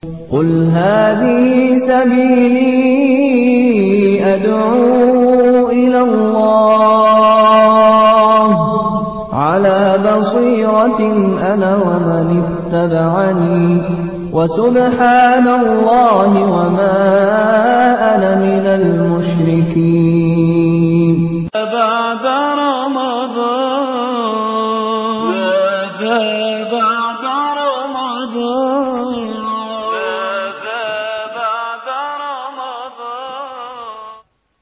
قل هذه سبيلي أدعو إلى الله على بصيرة أنا ومن اتبعني وسبحان الله وما أنا من المشركين. بعد رمضان ماذا بعد رمضان ماذا بعد رمضان.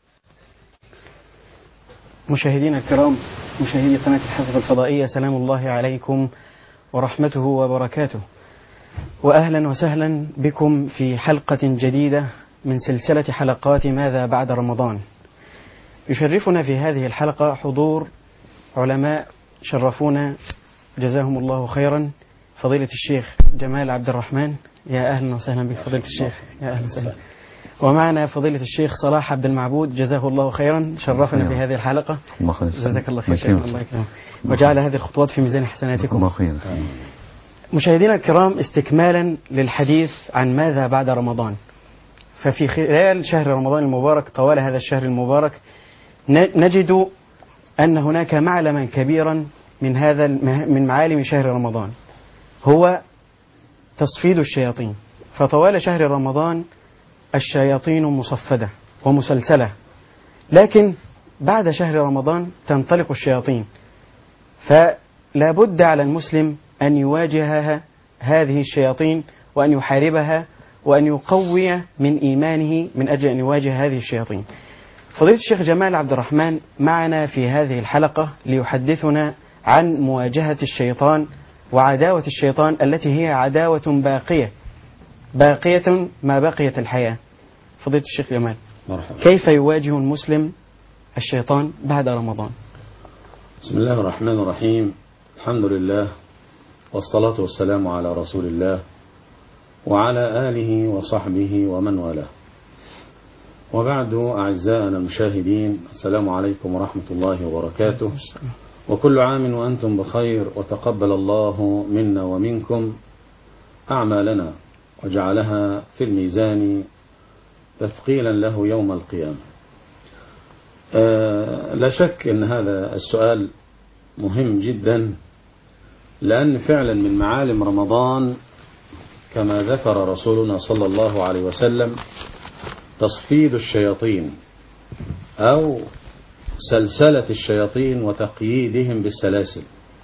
مشاهدينا الكرام، مشاهدي قناة الحافظ الفضائية، سلام الله عليكم ورحمته وبركاته، وأهلا وسهلا بكم في حلقة جديدة من سلسلة حلقات ماذا بعد رمضان. يشرفنا في هذه الحلقة حضور علماء شرفونا جزاهم الله خيرا، فضيلة الشيخ جمال عبد الرحمن، يا أهلا وسهلا بك فضيلة الشيخ، يا أهلا وسهلا. ومعنا فضيلة الشيخ صلاح عبد المعبود، جزاه الله خيرا، شرفنا في هذه الحلقة، جزاك الله خير شيخ، الله يكرمك وجعل هذه الخطوات في ميزان حسناتكم. مشاهدينا الكرام، استكمالا للحديث عن ماذا بعد رمضان، ففي خلال شهر رمضان المبارك، طوال هذا الشهر المبارك، نجد أن هناك معلما كبيرا من معالم شهر رمضان، هو تصفيد الشياطين. فطوال شهر رمضان الشياطين مصفدة ومسلسلة، لكن بعد شهر رمضان تنطلق الشياطين، فلا بد على المسلم أن يواجهها هذه الشياطين، وأن يحاربها، وأن يقوي من إيمانه من أجل أن يواجه هذه الشياطين. فضيلة الشيخ جمال عبد الرحمن معنا في هذه الحلقة ليحدثنا عن مواجهة الشيطان وعداوة الشيطان التي هي عداوة باقية ما بقيت الحياة. فضيلة الشيخ جمال، مرحبا. كيف يواجه المسلم الشيطان بعد رمضان؟ بسم الله الرحمن الرحيم، الحمد لله والصلاة والسلام على رسول الله وعلى آله وصحبه ومن والاه، وبعد. أعزائنا المشاهدين، السلام عليكم ورحمة الله وبركاته، وكل عام وأنتم بخير، وتقبل الله منا ومنكم أعمالنا وجعلها في الميزان تثقيلا له يوم القيامة. لا شك أن هذا السؤال مهم جدا، لأن فعلا من معالم رمضان كما ذكر رسولنا صلى الله عليه وسلم تصفيد الشياطين أو سلسلة الشياطين وتقييدهم بالسلاسل.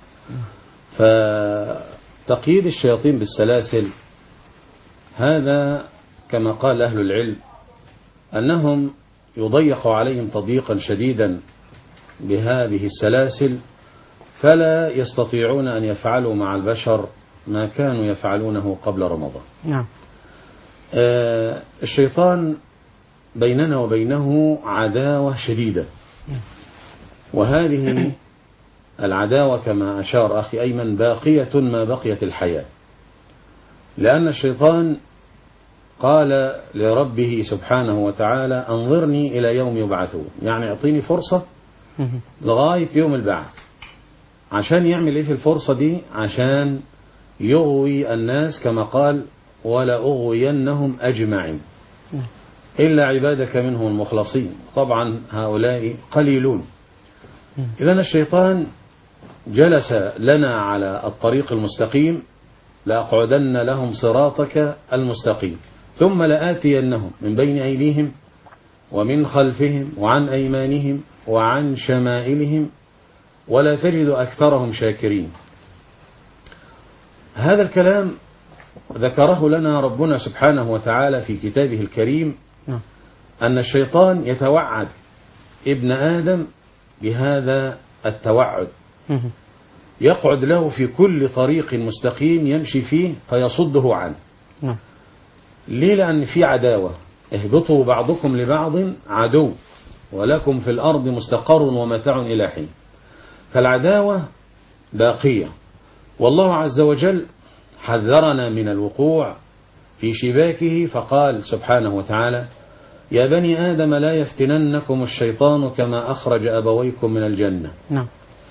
فتقييد الشياطين بالسلاسل هذا كما قال أهل العلم أنهم يضيق عليهم تضييقا شديدا بهذه السلاسل، فلا يستطيعون أن يفعلوا مع البشر ما كانوا يفعلونه قبل رمضان. نعم. الشيطان بيننا وبينه عداوة شديدة، وهذه العداوة كما أشار أخي أيمن باقية ما بقيت الحياة، لأن الشيطان قال لربه سبحانه وتعالى أنظرني إلى يوم يبعثون، يعني أعطيني فرصة لغاية يوم البعث. عشان يعمل إيه في الفرصة دي؟ عشان يغوي الناس كما قال ولا أغوينهم أجمعين إلا عبادك منهم المخلصين، طبعا هؤلاء قليلون. إذن الشيطان جلس لنا على الطريق المستقيم، لأقعدن لهم صراطك المستقيم ثم لآتينهم من بين أيديهم ومن خلفهم وعن أيمانهم وعن شمائلهم ولا تجد أكثرهم شاكرين. هذا الكلام ذكره لنا ربنا سبحانه وتعالى في كتابه الكريم، أن الشيطان يتوعد ابن آدم بهذا التوعد، يقعد له في كل طريق مستقيم يمشي فيه فيصده عنه. ليه؟ لأن في عداوة، اهبطوا بعضكم لبعض عدو ولكم في الأرض مستقر ومتاع إلى حين. فالعداوة باقية، والله عز وجل حذرنا من الوقوع في شباكه، فقال سبحانه وتعالى يا بني آدم لا يفتننكم الشيطان كما أخرج أبويكم من الجنة.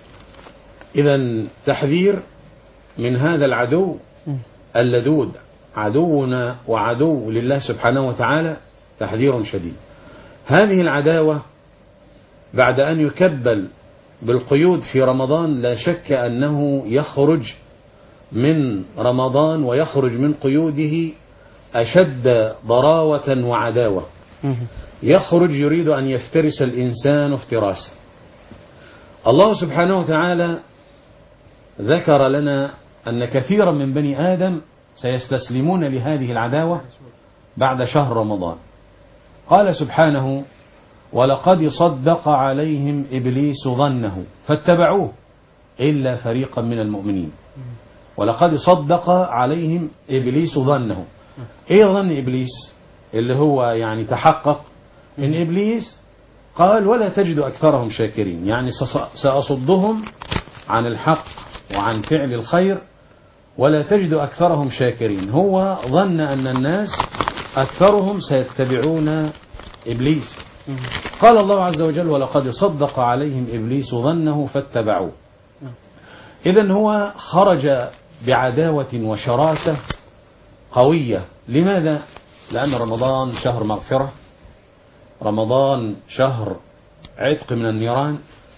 إذن تحذير من هذا العدو اللدود عدونا وعدو لله سبحانه وتعالى تحذير شديد. هذه العداوة بعد أن يكبل بالقيود في رمضان لا شك أنه يخرج من رمضان ويخرج من قيوده أشد ضراوة وعداوة. يخرج يريد أن يفترس الإنسان افتراسا. الله سبحانه وتعالى ذكر لنا أن كثيرا من بني آدم سيستسلمون لهذه العداوة بعد شهر رمضان. قال سبحانه: ولقد صدق عليهم إبليس ظنه فاتبعوه إلا فريقا من المؤمنين. ولقد صدق عليهم إبليس ظنه. إيه ظن إبليس؟ اللي هو يعني تحقق إن إبليس قال: ولا تجد أكثرهم شاكرين، يعني سأصدهم عن الحق وعن فعل الخير ولا تجد أكثرهم شاكرين. هو ظن أن الناس أكثرهم سيتبعون إبليس. قال الله عز وجل: ولقد صدق عليهم إبليس ظنه فاتبعوه. إذن هو خرج بعداوة وشراسة قوية. لماذا؟ لأن رمضان شهر مغفرة، رمضان شهر عتق من النيران.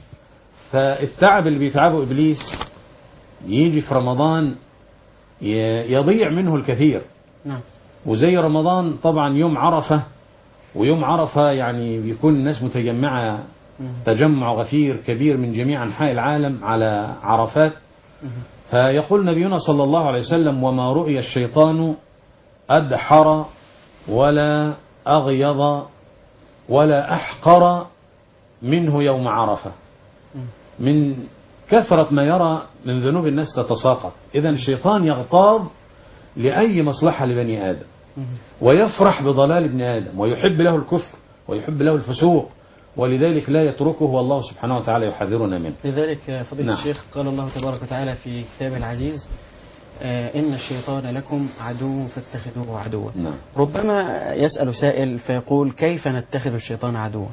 فالتعب اللي بيتعبه إبليس يجي في رمضان يضيع منه الكثير. وزي رمضان طبعا يوم عرفة، ويوم عرفة يعني بيكون الناس متجمعة تجمع غفير كبير من جميع أنحاء العالم على عرفات. فيقول نبينا صلى الله عليه وسلم: وما رؤي الشيطان أدحر ولا أغيظ ولا أحقر منه يوم عرفة. من كثرة ما يرى من ذنوب الناس تتساقط. إذن الشيطان يغتاظ لأي مصلحة لبني آدم، ويفرح بضلال ابن آدم، ويحب له الكفر ويحب له الفسوق، ولذلك لا يتركه، والله سبحانه وتعالى يحذرنا منه. لذلك فضيلة نعم. الشيخ قال الله تبارك وتعالى في كتابه العزيز: إن الشيطان لكم عدو فاتخذوه عدوا. نعم. ربما يسأل سائل فيقول: كيف نتخذ الشيطان عدوا؟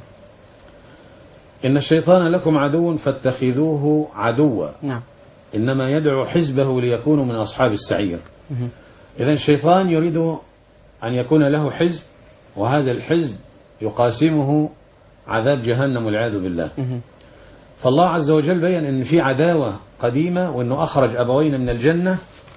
إن الشيطان لكم عدو فاتخذوه عدوا. نعم. إنما يدعو حزبه ليكونوا من أصحاب السعير. إذن الشيطان يريد أن يكون له حزب، وهذا الحزب يقاسمه عذاب جهنم والعياذ بالله. فالله عز وجل بيّن أن في عداوة قديمة، وأنه أخرج أبوين من الجنة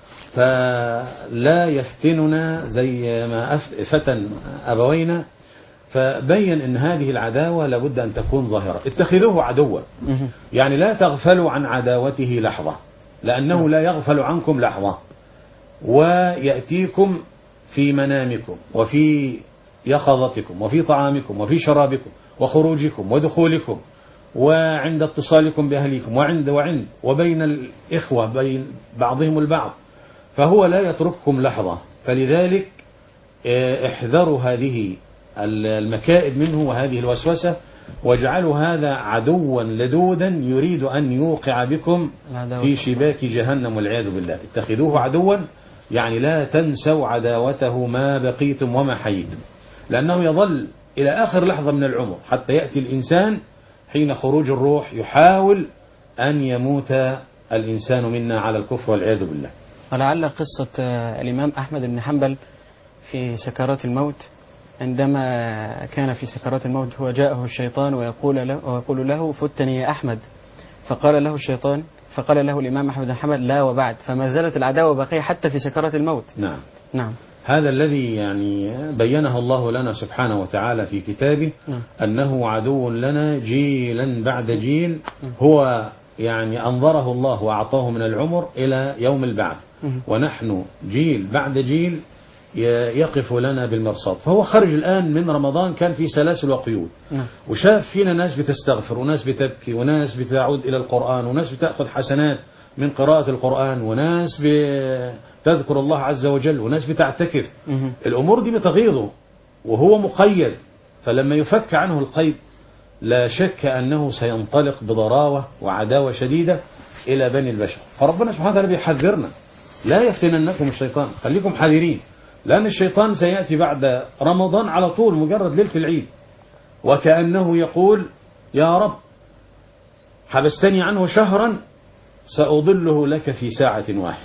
فلا يفتننا زي ما فتن أبوينا. فبين أن هذه العداوة لابد أن تكون ظاهرة. اتخذوه عدوا، يعني لا تغفلوا عن عداوته لحظة، لأنه لا يغفل عنكم لحظة، ويأتيكم في منامكم وفي يقظتكم وفي طعامكم وفي شرابكم وخروجكم ودخولكم وعند اتصالكم بأهليكم وعند وبين الإخوة بين بعضهم البعض. فهو لا يترككم لحظة. فلذلك احذروا هذه المكائد منه وهذه الوسوسة، واجعلوا هذا عدوا لدودا يريد أن يوقع بكم في شباك جهنم والعياذ بالله. اتخذوه عدوا يعني لا تنسوا عداوته ما بقيتم وما حييتم، لأنه يظل إلى آخر لحظة من العمر حتى يأتي الإنسان حين خروج الروح يحاول أن يموت الإنسان منا على الكفر والعياذ بالله. ولعل قصة الإمام أحمد بن حنبل في سكرات الموت، عندما كان في سكرات الموت هو جاءه الشيطان ويقول له: فتني يا أحمد. فقال له الشيطان، فقال له الإمام أحمد بن حنبل: لا وبعد. فما زالت العداوة باقية حتى في سكرات الموت. نعم. نعم. هذا الذي يعني بينه الله لنا سبحانه وتعالى في كتابه، أنه عدو لنا جيلا بعد جيل. هو يعني أنظره الله وأعطاه من العمر إلى يوم البعث، ونحن جيل بعد جيل يقف لنا بالمرصاد. فهو خرج الآن من رمضان كان في سلاسل وقيود، وشاف فينا ناس بتستغفر وناس بتبكي وناس بتعود إلى القرآن وناس بتأخذ حسنات من قراءة القرآن وناس بتذكر الله عز وجل وناس بتعتكف. الأمور دي بتغيظه وهو مقيد، فلما يفك عنه القيد لا شك أنه سينطلق بضراوة وعداوة شديدة إلى بني البشر. فربنا سبحانه وتعالى بيحذرنا: لا يفتننكم الشيطان، خليكم حذرين، لأن الشيطان سيأتي بعد رمضان على طول مجرد ليلة العيد، وكأنه يقول: يا رب حبستني عنه شهرا سأضله لك في ساعة واحدة.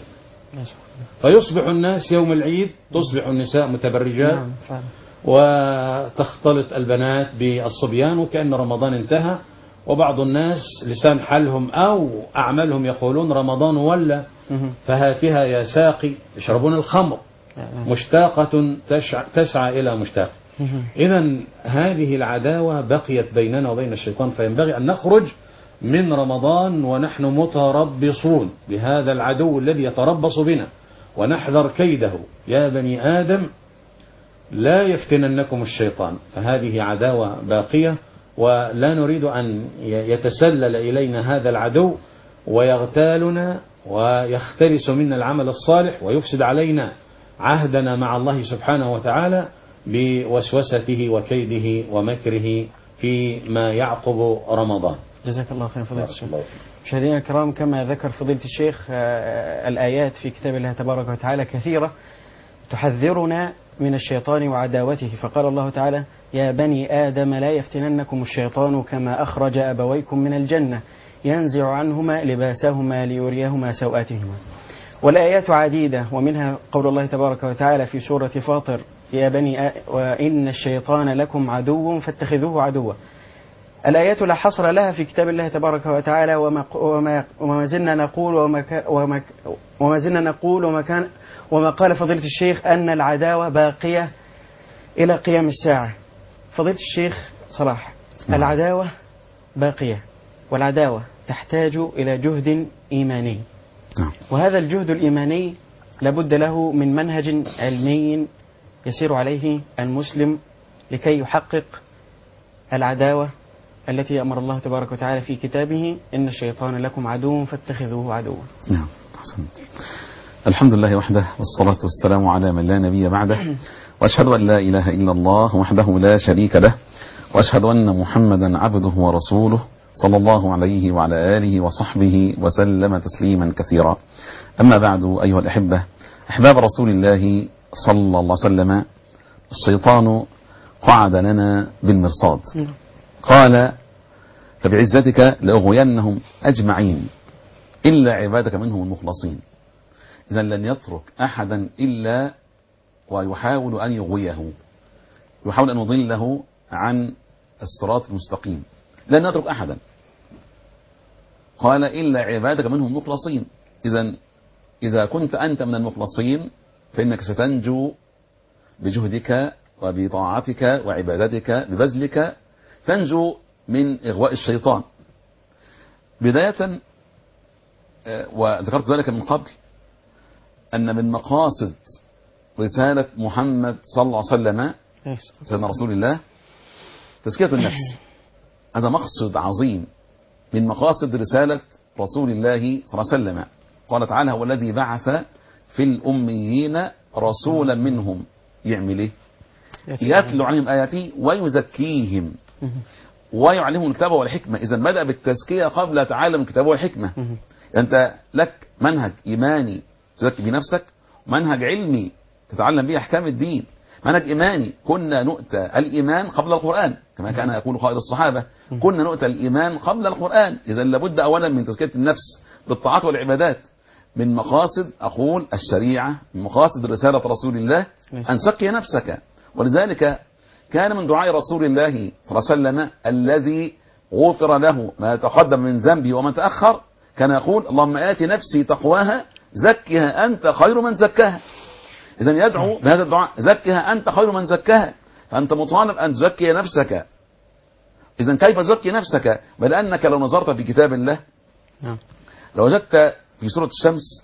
فيصبح الناس يوم العيد تصبح النساء متبرجات، نعم فعلا. وتختلط البنات بالصبيان وكأن رمضان انتهى. وبعض الناس لسان حالهم أو أعمالهم يقولون رمضان ولا فهاتها يا ساقي، يشربون الخمر، مشتاقة تسعى إلى مشتاق. إذن هذه العداوة بقيت بيننا وبين الشيطان، فينبغي أن نخرج من رمضان ونحن متربصون بهذا العدو الذي يتربص بنا، ونحذر كيده. يا بني آدم لا يفتننكم الشيطان. فهذه عداوة باقية، ولا نريد أن يتسلل إلينا هذا العدو ويغتالنا ويخترس منا العمل الصالح ويفسد علينا عهدنا مع الله سبحانه وتعالى بوسوسته وكيده ومكره فيما يعقب رمضان. جزاك الله خير فضيلة الشيخ. مشاهدينا الكرام، كما ذكر فضيلة الشيخ الآيات في كتاب الله تبارك وتعالى كثيرة تحذرنا من الشيطان وعداوته. فقال الله تعالى: يا بني آدم لا يفتننكم الشيطان كما أخرج أبويكم من الجنة ينزع عنهما لباسهما ليريهما سوآتهما. والآيات عديدة، ومنها قول الله تبارك وتعالى في سورة فاطر: يا بني وإن الشيطان لكم عدو فاتخذوه عدوا. الآيات لا حصر لها في كتاب الله تبارك وتعالى، وما زلنا نقول وما قال فضيلة الشيخ أن العداوة باقية إلى قيام الساعة. فضيلة الشيخ صلاح، العداوة باقية، والعداوة تحتاج إلى جهد إيماني، وهذا الجهد الإيماني لابد له من منهج علمي يسير عليه المسلم لكي يحقق العداوة التي أمر الله تبارك وتعالى في كتابه: إن الشيطان لكم عدو فاتخذوه عدوا. نعم، أحسنت. الحمد لله وحده، والصلاة والسلام على من لا نبي بعده، وأشهد أن لا إله إلا الله وحده لا شريك له، وأشهد أن محمدا عبده ورسوله صلى الله عليه وعلى آله وصحبه وسلم تسليما كثيرا. أما بعد، أيها الأحبة أحباب رسول الله صلى الله عليه وسلم، الشيطان قعد لنا بالمرصاد، قال: فبعزتك لأغوينهم أجمعين إلا عبادك منهم المخلصين. إذن لن يترك أحدا إلا ويحاول أن يغويه، يحاول أن يضله عن الصراط المستقيم، لن يترك أحدا. قال: إلا عبادك منهم المخلصين. إذن إذا كنت أنت من المخلصين فإنك ستنجو بجهدك وبطاعتك وعبادتك ببذلك، تنجو من إغواء الشيطان. بداية، وذكرت ذلك من قبل، أن من مقاصد رسالة محمد صلى الله عليه وسلم سيدنا رسول الله تزكية النفس. هذا مقصد عظيم من مقاصد رسالة رسول الله صلى الله عليه وسلم. قال تعالى: هو الذي بعث في الأميين رسولا منهم يعمل إيه؟ يتلو عليهم آياته ويزكيهم ويعلمهم الكتاب والحكمة. إذا بدأ بالتزكية قبل تعلم الكتاب والحكمة. أنت لك منهج إيماني تزكي بنفسك، ومنهج علمي تتعلم به أحكام الدين. منهج إيماني، كنا نؤتى الإيمان قبل القرآن، كما كان يقول قائد الصحابة: كنا نؤتى الإيمان قبل القرآن. إذا لابد أولا من تزكية النفس بالطاعات والعبادات. من مقاصد أقول الشريعة، من مقاصد رسالة رسول الله أن تزكي نفسك. ولذلك كان من دعاء رسول الله صلى الله عليه وسلم الذي غفر له ما تقدم من ذنبه وما تأخر، كان يقول: اللهم آت نفسي تقواها زكها أنت خير من زكاها. إذن يدعو بهذا الدعاء: زكها أنت خير من زكاها. فأنت مطالب أن تزكي نفسك. إذن كيف تزكي نفسك؟ بل أنك لو نظرت في كتاب الله لو وجدت في سورة الشمس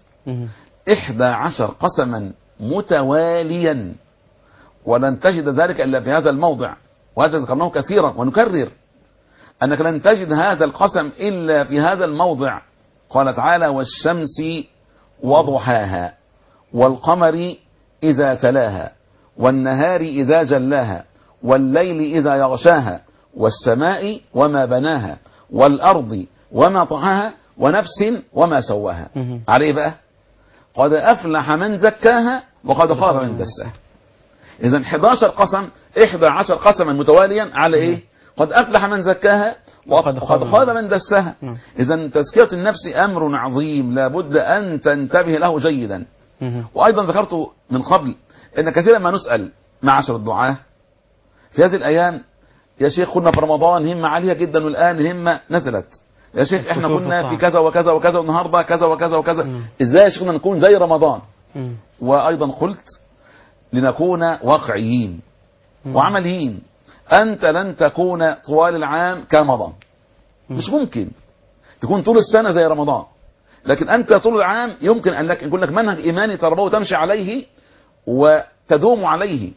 11 قسما متواليا، ولن تجد ذلك إلا في هذا الموضع، وهذا ذكرناه كثيرا ونكرر أنك لن تجد هذا القسم إلا في هذا الموضع. قال تعالى: والشمس وضحاها والقمر إذا تلاها والنهار إذا جلاها والليل إذا يغشاها والسماء وما بناها والأرض وما طحاها ونفس وما سواها. عليه بقى: قد أفلح من زكاها وقد خاب من دساها. إذن 11 قسم، 11 قسما متواليا على إيه؟ قد أفلح من زكاها وقد خاب من دساها. إذن تزكية النفس أمر عظيم لا بد أن تنتبه له جيدا. وأيضا ذكرت من قبل أن كثيرا ما نسأل معاشر الدعاة في هذه الأيام: يا شيخ كنا في رمضان همة عالية جدا والآن الهمة نزلت، يا شيخ احنا كنا في كذا وكذا وكذا والنهارده كذا وكذا وكذا، ازاي يا شيخنا نكون زي رمضان؟ وأيضا قلت لنكون واقعيين وعمليين. أنت لن تكون طوال العام كرمضان، مش ممكن تكون طول السنة زي رمضان، لكن أنت طول العام يمكن أن يكون لك منهج إيماني تربوي تمشي عليه وتدوم عليه.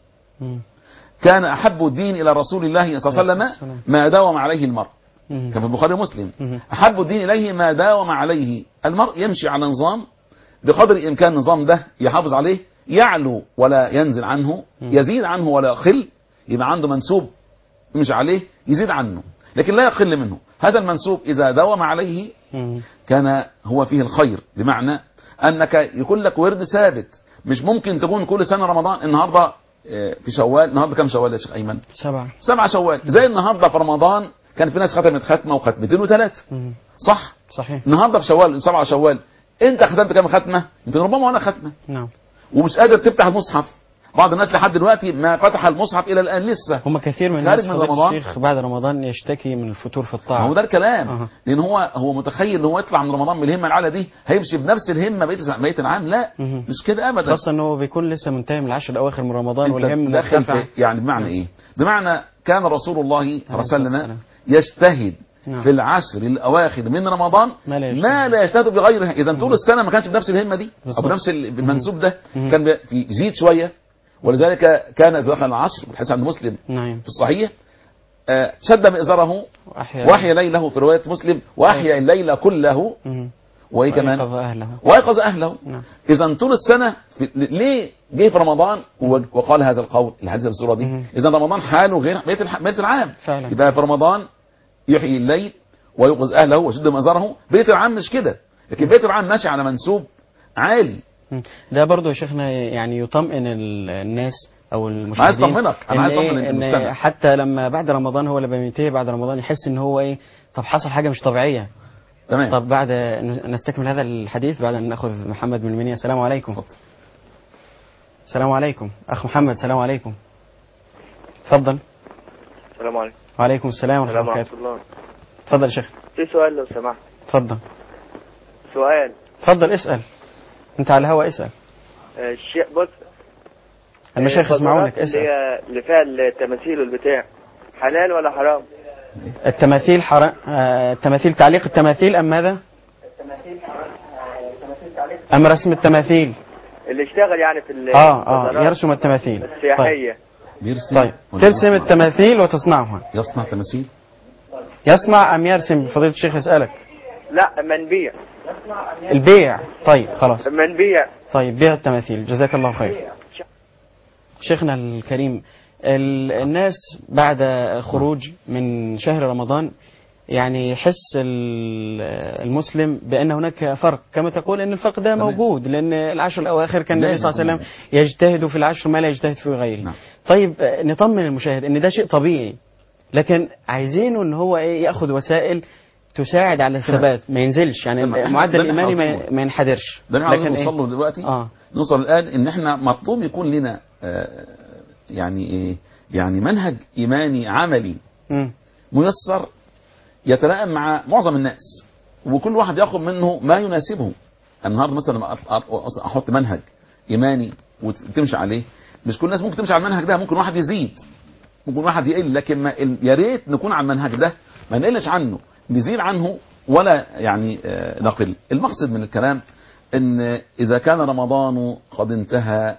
كان أحب الدين إلى رسول الله صلى الله عليه وسلم ما داوم عليه المرء، كان في البخاري ومسلم. أحب الدين إليه ما داوم عليه المرء، يمشي على نظام بقدر الإمكان النظام ده يحافظ عليه، يعلو ولا ينزل عنه، يزيد عنه ولا يقل، يبقى عنده منسوب يمشي عليه يزيد عنه لكن لا يقل منه. هذا المنسوب إذا داوم عليه كان هو فيه الخير، بمعنى أنك يكون لك ورد ثابت. مش ممكن تكون كل سنة رمضان النهاردة في شوال، النهاردة كم شوال يا شيخ أيمن؟ 7 شوال. زي النهاردة في رمضان كان في ناس ختمت ختمة وختمتين وثلاثة، صح؟ صحيح. النهاردة في شوال 7 شوال انت ختمت كم ختمة؟ يمكن ربما وانا ختمة. نعم. ومش قادر تفتح المصحف. بعض الناس لحد دلوقتي ما فتح المصحف الى الان لسه. هم كثير من الناس من الشيخ بعد رمضان يشتكي من الفتور في الطاعة. هو ده الكلام. لان هو متخيل ان هو يطلع من رمضان بالهمة العالية دي هيمشي بنفس الهمة بقية العام. لا مش كده ابدا. خاصة انه بيكون لسه منتهي من العشر الاواخر من رمضان والهم مرتفع. يعني بمعنى ايه؟ بمعنى كان رسول الله صلى الله عليه وسلم يجتهد في العشر الأواخر من رمضان ما لا يجتهد بغيرها. إذا طول السنة ما كانش بنفس الهمة دي أو بنفس المنسوب ده، كان يزيد شوية. ولذلك كان إذا دخل العصر، الحديث عند مسلم في الصحيح، شد مئزره وأحيا ليله، في رواية مسلم وأحيا الليل كله وإيه كمان وأيقظ أهله. إذا طول السنة ليه جه في رمضان وقال هذا القول الحديث في السورة دي؟ إذا رمضان حاله غير بقية العام. يبقى في رمضان يحيي الليل ويوقظ أهله ويشد مئزره. بقية العام مش كده، لكن بقية العام ماشي على منسوب عالي. ده برضه يا شيخنا يعني يطمئن الناس او المشاهدين. عايز اطمنك، انا عايز اطمن المستمع. حتى لما بعد رمضان هو لما بينتهي بعد رمضان يحس ان هو ايه، طب حصل حاجه مش طبيعيه. تمام. طب بعد نستكمل هذا الحديث بعد ان ناخذ محمد من المنيا. السلام عليكم. فضل. السلام عليكم اخ محمد. السلام عليكم. تفضل. السلام عليكم. وعليكم السلام ورحمه الله وبركاته. تفضل يا شيخ. في سؤال لو سمحت. تفضل. سؤال. تفضل اسال، انت على الهواء اسال. الشيخ بص، المشايخ يسمعونك، اسال. اللي فيها التماثيل والبتاع حلال ولا حرام؟ التماثيل حرام. التماثيل، تعليق التماثيل ام ماذا؟ التماثيل حرام. تعليق ام رسم التماثيل اللي اشتغل يعني في يرسم التماثيل السياحيه. طيب ترسم التماثيل وتصنعها. يصنع تماثيل؟ يصنع ام يرسم؟ فضيلة الشيخ يسألك. لا منبيع. البيع. طيب خلاص منبيع. طيب بيع التماثيل. جزاك الله خير. شيخنا الكريم، الناس بعد خروج من شهر رمضان يعني يحس المسلم بأن هناك فرق، كما تقول أن الفرق ده موجود، لأن العشر الأواخر كان النبي صلى الله عليه وسلم يجتهد في العشر ما لا يجتهد في غيره. طيب نطمن المشاهد أن ده شيء طبيعي، لكن عايزينه أن هو يأخذ وسائل تساعد على الثبات، ما ينزلش يعني معدل الإيماني ما ينحدرش. ده احنا عايزين نوصل له دلوقتي. نوصل الآن ان احنا مطلوب يكون لنا يعني منهج إيماني عملي ميسر يتلائم مع معظم الناس، وكل واحد ياخذ منه ما يناسبه. النهارده مثلا احط منهج إيماني وتمشي عليه، مش كل الناس ممكن تمشي على المنهج ده، ممكن واحد يزيد ممكن واحد يقل، لكن يا ريت نكون على المنهج ده ما نقلش عنه، نزيد عنه ولا يعني نقل. المقصد من الكلام ان اذا كان رمضان قد انتهى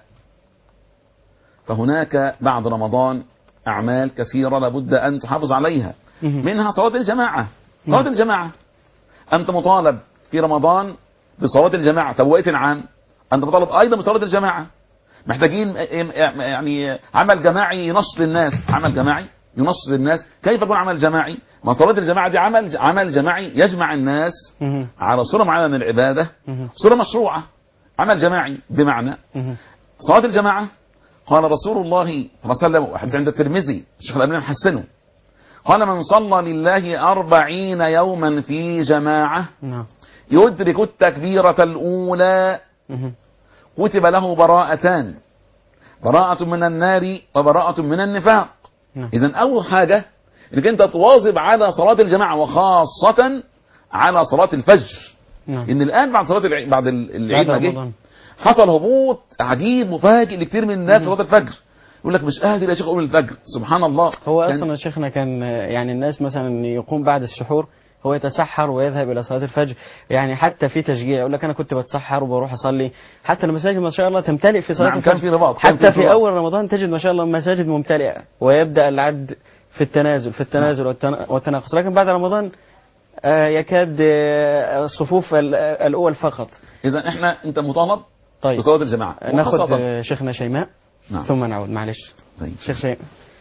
فهناك بعد رمضان اعمال كثيرة لابد ان تحافظ عليها، منها صلاة الجماعة. صلاة الجماعة انت مطالب في رمضان بصلاة الجماعة. طب وقت العام انت مطالب ايضا بصلاة الجماعة. محتاجين يعني عمل جماعي ينشط الناس، عمل جماعي ينشط الناس. كيف يكون عمل جماعي؟ ما صلاة الجماعة دي عمل جماعي يجمع الناس على صورة معينة من العبادة، صورة مشروعة، عمل جماعي. بمعنى صلاة الجماعة قال رسول الله صلى الله عليه وسلم، وحديث عند الترمذي الشيخ الألباني حسنه، قال من صلى لله 40 يوما في جماعة يدرك التكبيرة الأولى كتب له براءتان، براءة من النار وبراءة من النفاق. نعم. إذن أول حاجة إنك أنت تواظب على صلاة الجماعة، وخاصة على صلاة الفجر. نعم. إن الآن بعد صلاة بعد العيد ما جه رمضان. حصل هبوط عجيب مفاجئ لكثير من الناس صلاة الفجر. يقول لك مش قادر يا شيخ أقوم الفجر. سبحان الله. هو أصلا يا شيخنا كان يعني الناس مثلا يقوم بعد السحور هو يتسحر ويذهب إلى صلاة الفجر، يعني حتى في تشجيع يقول لك أنا كنت بتسحر وبروح أصلي. حتى المساجد ما شاء الله تمتلئ في صلاة نعم، الفجر. كان في رباط، حتى في أول رمضان تجد ما شاء الله مساجد ممتلئة، ويبدأ العد في التنازل والتناقص. لكن بعد رمضان يكاد الصفوف الأول فقط. إذا أنت مطالب طيب بصلاة الجماعة. ناخذ شيخنا شيماء. نعم. ثم نعود. معلش. طيب. شيخ شيماء،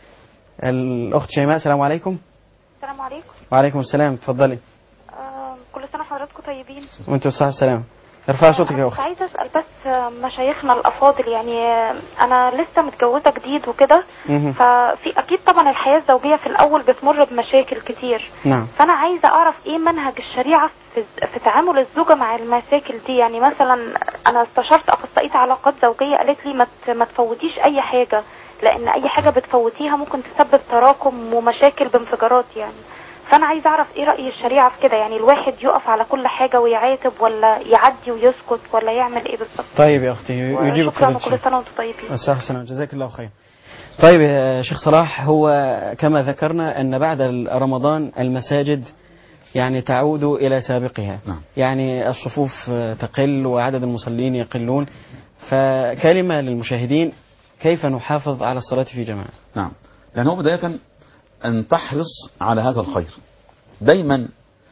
الأخت شيماء، السلام عليكم. السلام عليكم. وعليكم السلام، تفضلي. كل سنة وحضراتكم طيبين. وانتم بالصحة والسلامة. ارفع صوتك يا أخت. عايزة أسأل بس مشايخنا الأفاضل، يعني أنا لسه متجوزة جديد وكده، ففي أكيد طبعا الحياة الزوجية في الأول بتمر بمشاكل كتير. نعم. فأنا عايزة أعرف إيه منهج الشريعة في تعامل الزوجة مع المشاكل دي. يعني مثلا أنا استشرت أخصائية علاقات زوجية، قالت لي ما تفوتيش أي حاجة، لأن أي حاجة بتفوتيها ممكن تسبب تراكم ومشاكل بانفجارات يعني. فأنا عايز أعرف إيه رأي الشريعة في كده، يعني الواحد يقف على كل حاجة ويعاتب، ولا يعدي ويسكت، ولا يعمل إيه بالظبط؟ طيب يا أختي يجيبك شكرا وكل سنة وأنتم طيبين. الصحة والسلامة، جزاك الله خير. طيب يا شيخ صلاح، هو كما ذكرنا أن بعد رمضان المساجد يعني تعود إلى سابقها. نعم. يعني الصفوف تقل وعدد المصلين يقلون، فكلمة للمشاهدين كيف نحافظ على الصلاة في جماعة؟ نعم. يعني هو بداية أن تحرص على هذا الخير دايما.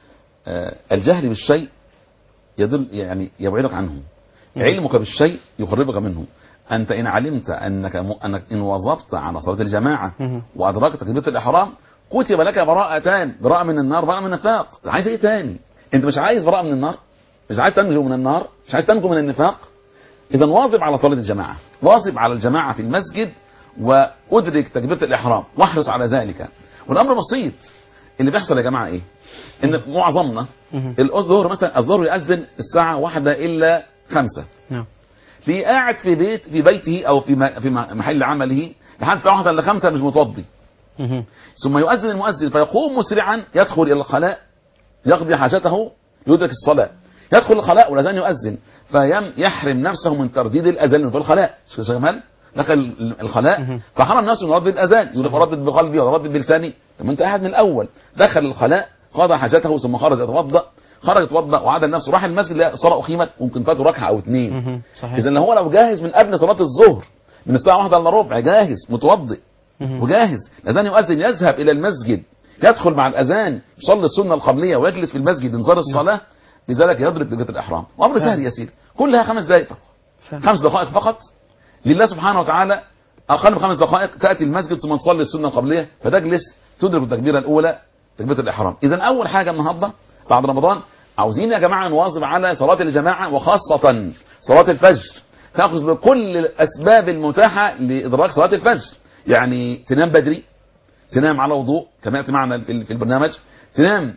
الجهل بالشيء يدل يعني يبعدك عنه، علمك بالشيء يقربك منه. أنت إن علمت أنك إن واظبت على صلاة الجماعة وأدركت تكبيرة الإحرام كتب لك براءتان، براءة من النار، براءة من النفاق. عايز إيه تاني؟ أنت مش عايز براءة من النار، مش عايز تنجو من النار، مش عايز تنجو من النفاق. إذا واظب على صلاة الجماعة، واظب على الجماعة في المسجد، وأدرك تكبيرة الإحرام واحرص على ذلك. والأمر بسيط. اللي بيحصل يا جماعة إيه؟ إن معظمنا الظهر مثلا، الظهر يأذن الساعة 1:05. نعم. في قاعد في بيته أو في محل عمله لحد الساعة 1:05 مش متوضي. ثم يؤذن المؤذن فيقوم مسرعا يدخل إلى الخلاء يقضي حاجته يدرك الصلاة، يدخل الخلاء والأذان يؤذن فيحرم نفسه من ترديد الأذان في الخلاء. شمال دخل الخلاء فحرم نفسه من ردد الأذان، يقول لك ردد بقلبي وردد بلساني. طب انت قاعد من الأول، دخل الخلاء قضى حاجته ثم خرج يتوضأ، خرج يتوضأ وعاد النفس راح المسجد لا صلاة أقيمت ممكن فاته ركعة أو 2. إذا لو جاهز من قبل صلاة الظهر من الساعة 1:15 جاهز متوضئ وجاهز، الأذان يؤذن يذهب إلى المسجد يدخل مع الأذان يصلي السنة القبلية ويجلس في المسجد انتظار الصلاة، بذلك يدرك تكبيرة الإحرام. وأمر سهل يسير، كلها 5 دقائق فقط، 5 دقائق فقط لله سبحانه وتعالى. أقل من 5 دقائق تأتي المسجد ثم تصلي السنة القبلية فتجلس تدرك التكبيرة الأولى تكبيرة الإحرام. إذا أول حاجة النهارده بعد رمضان عاوزين يا جماعة نواظب على صلاة الجماعة، وخاصة صلاة الفجر. تأخذ بكل الأسباب المتاحة لإدراك صلاة الفجر، يعني تنام بدري، تنام على وضوء كما يأتي معنا في البرنامج، تنام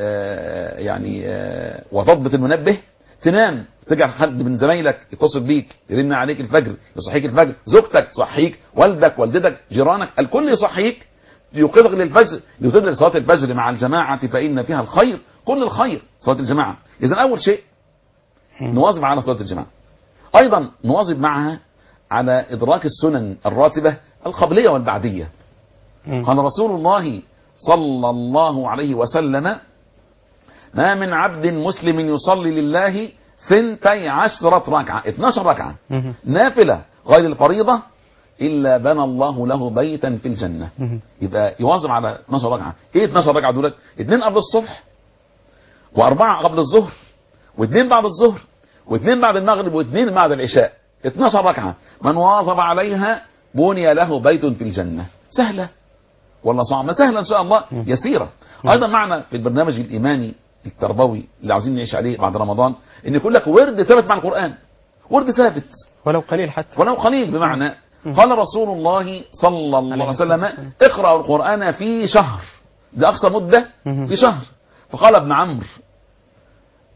وتضبط المنبه، تنام تجعل حد من زمايلك يتصل بيك يرن عليك الفجر يصحيك الفجر، زوجتك تصحيك، والدك والدتك جيرانك الكل يصحيك يوقظك للفجر لتدرك صلاة الفجر مع الجماعة فإن فيها الخير كل الخير صلاة الجماعة. إذا أول شيء نواظب على صلاة الجماعة، أيضا نواظب معها على إدراك السنن الراتبة القبلية والبعدية. قال رسول الله صلى الله عليه وسلم: ما من عبد مسلم يصلي لله 12 ركعة 12 ركعة نافلة غير الفريضة إلا بنى الله له بيتا في الجنة. يبقى يواظب على 12 ركعة. إيه 12 ركعة دولت؟ 2 قبل الصبح، و4 قبل الظهر، و2 بعد الظهر، و2 بعد المغرب، و2 بعد العشاء. 12 ركعة من واظب عليها بني له بيت في الجنة. سهلة ولا صعبة؟ سهلة إن شاء الله، يسيرة. أيضا معنا في البرنامج الإيماني التربوي اللي عاوزين نعيش عليه بعد رمضان إن يكون لك ورد ثابت مع القرآن، ورد ثابت ولو قليل، حتى ولو قليل. بمعنى قال رسول الله صلى الله عليه وسلم: اقرأوا القرآن في شهر، ده أقصى مدة في شهر. فقال ابن عمرو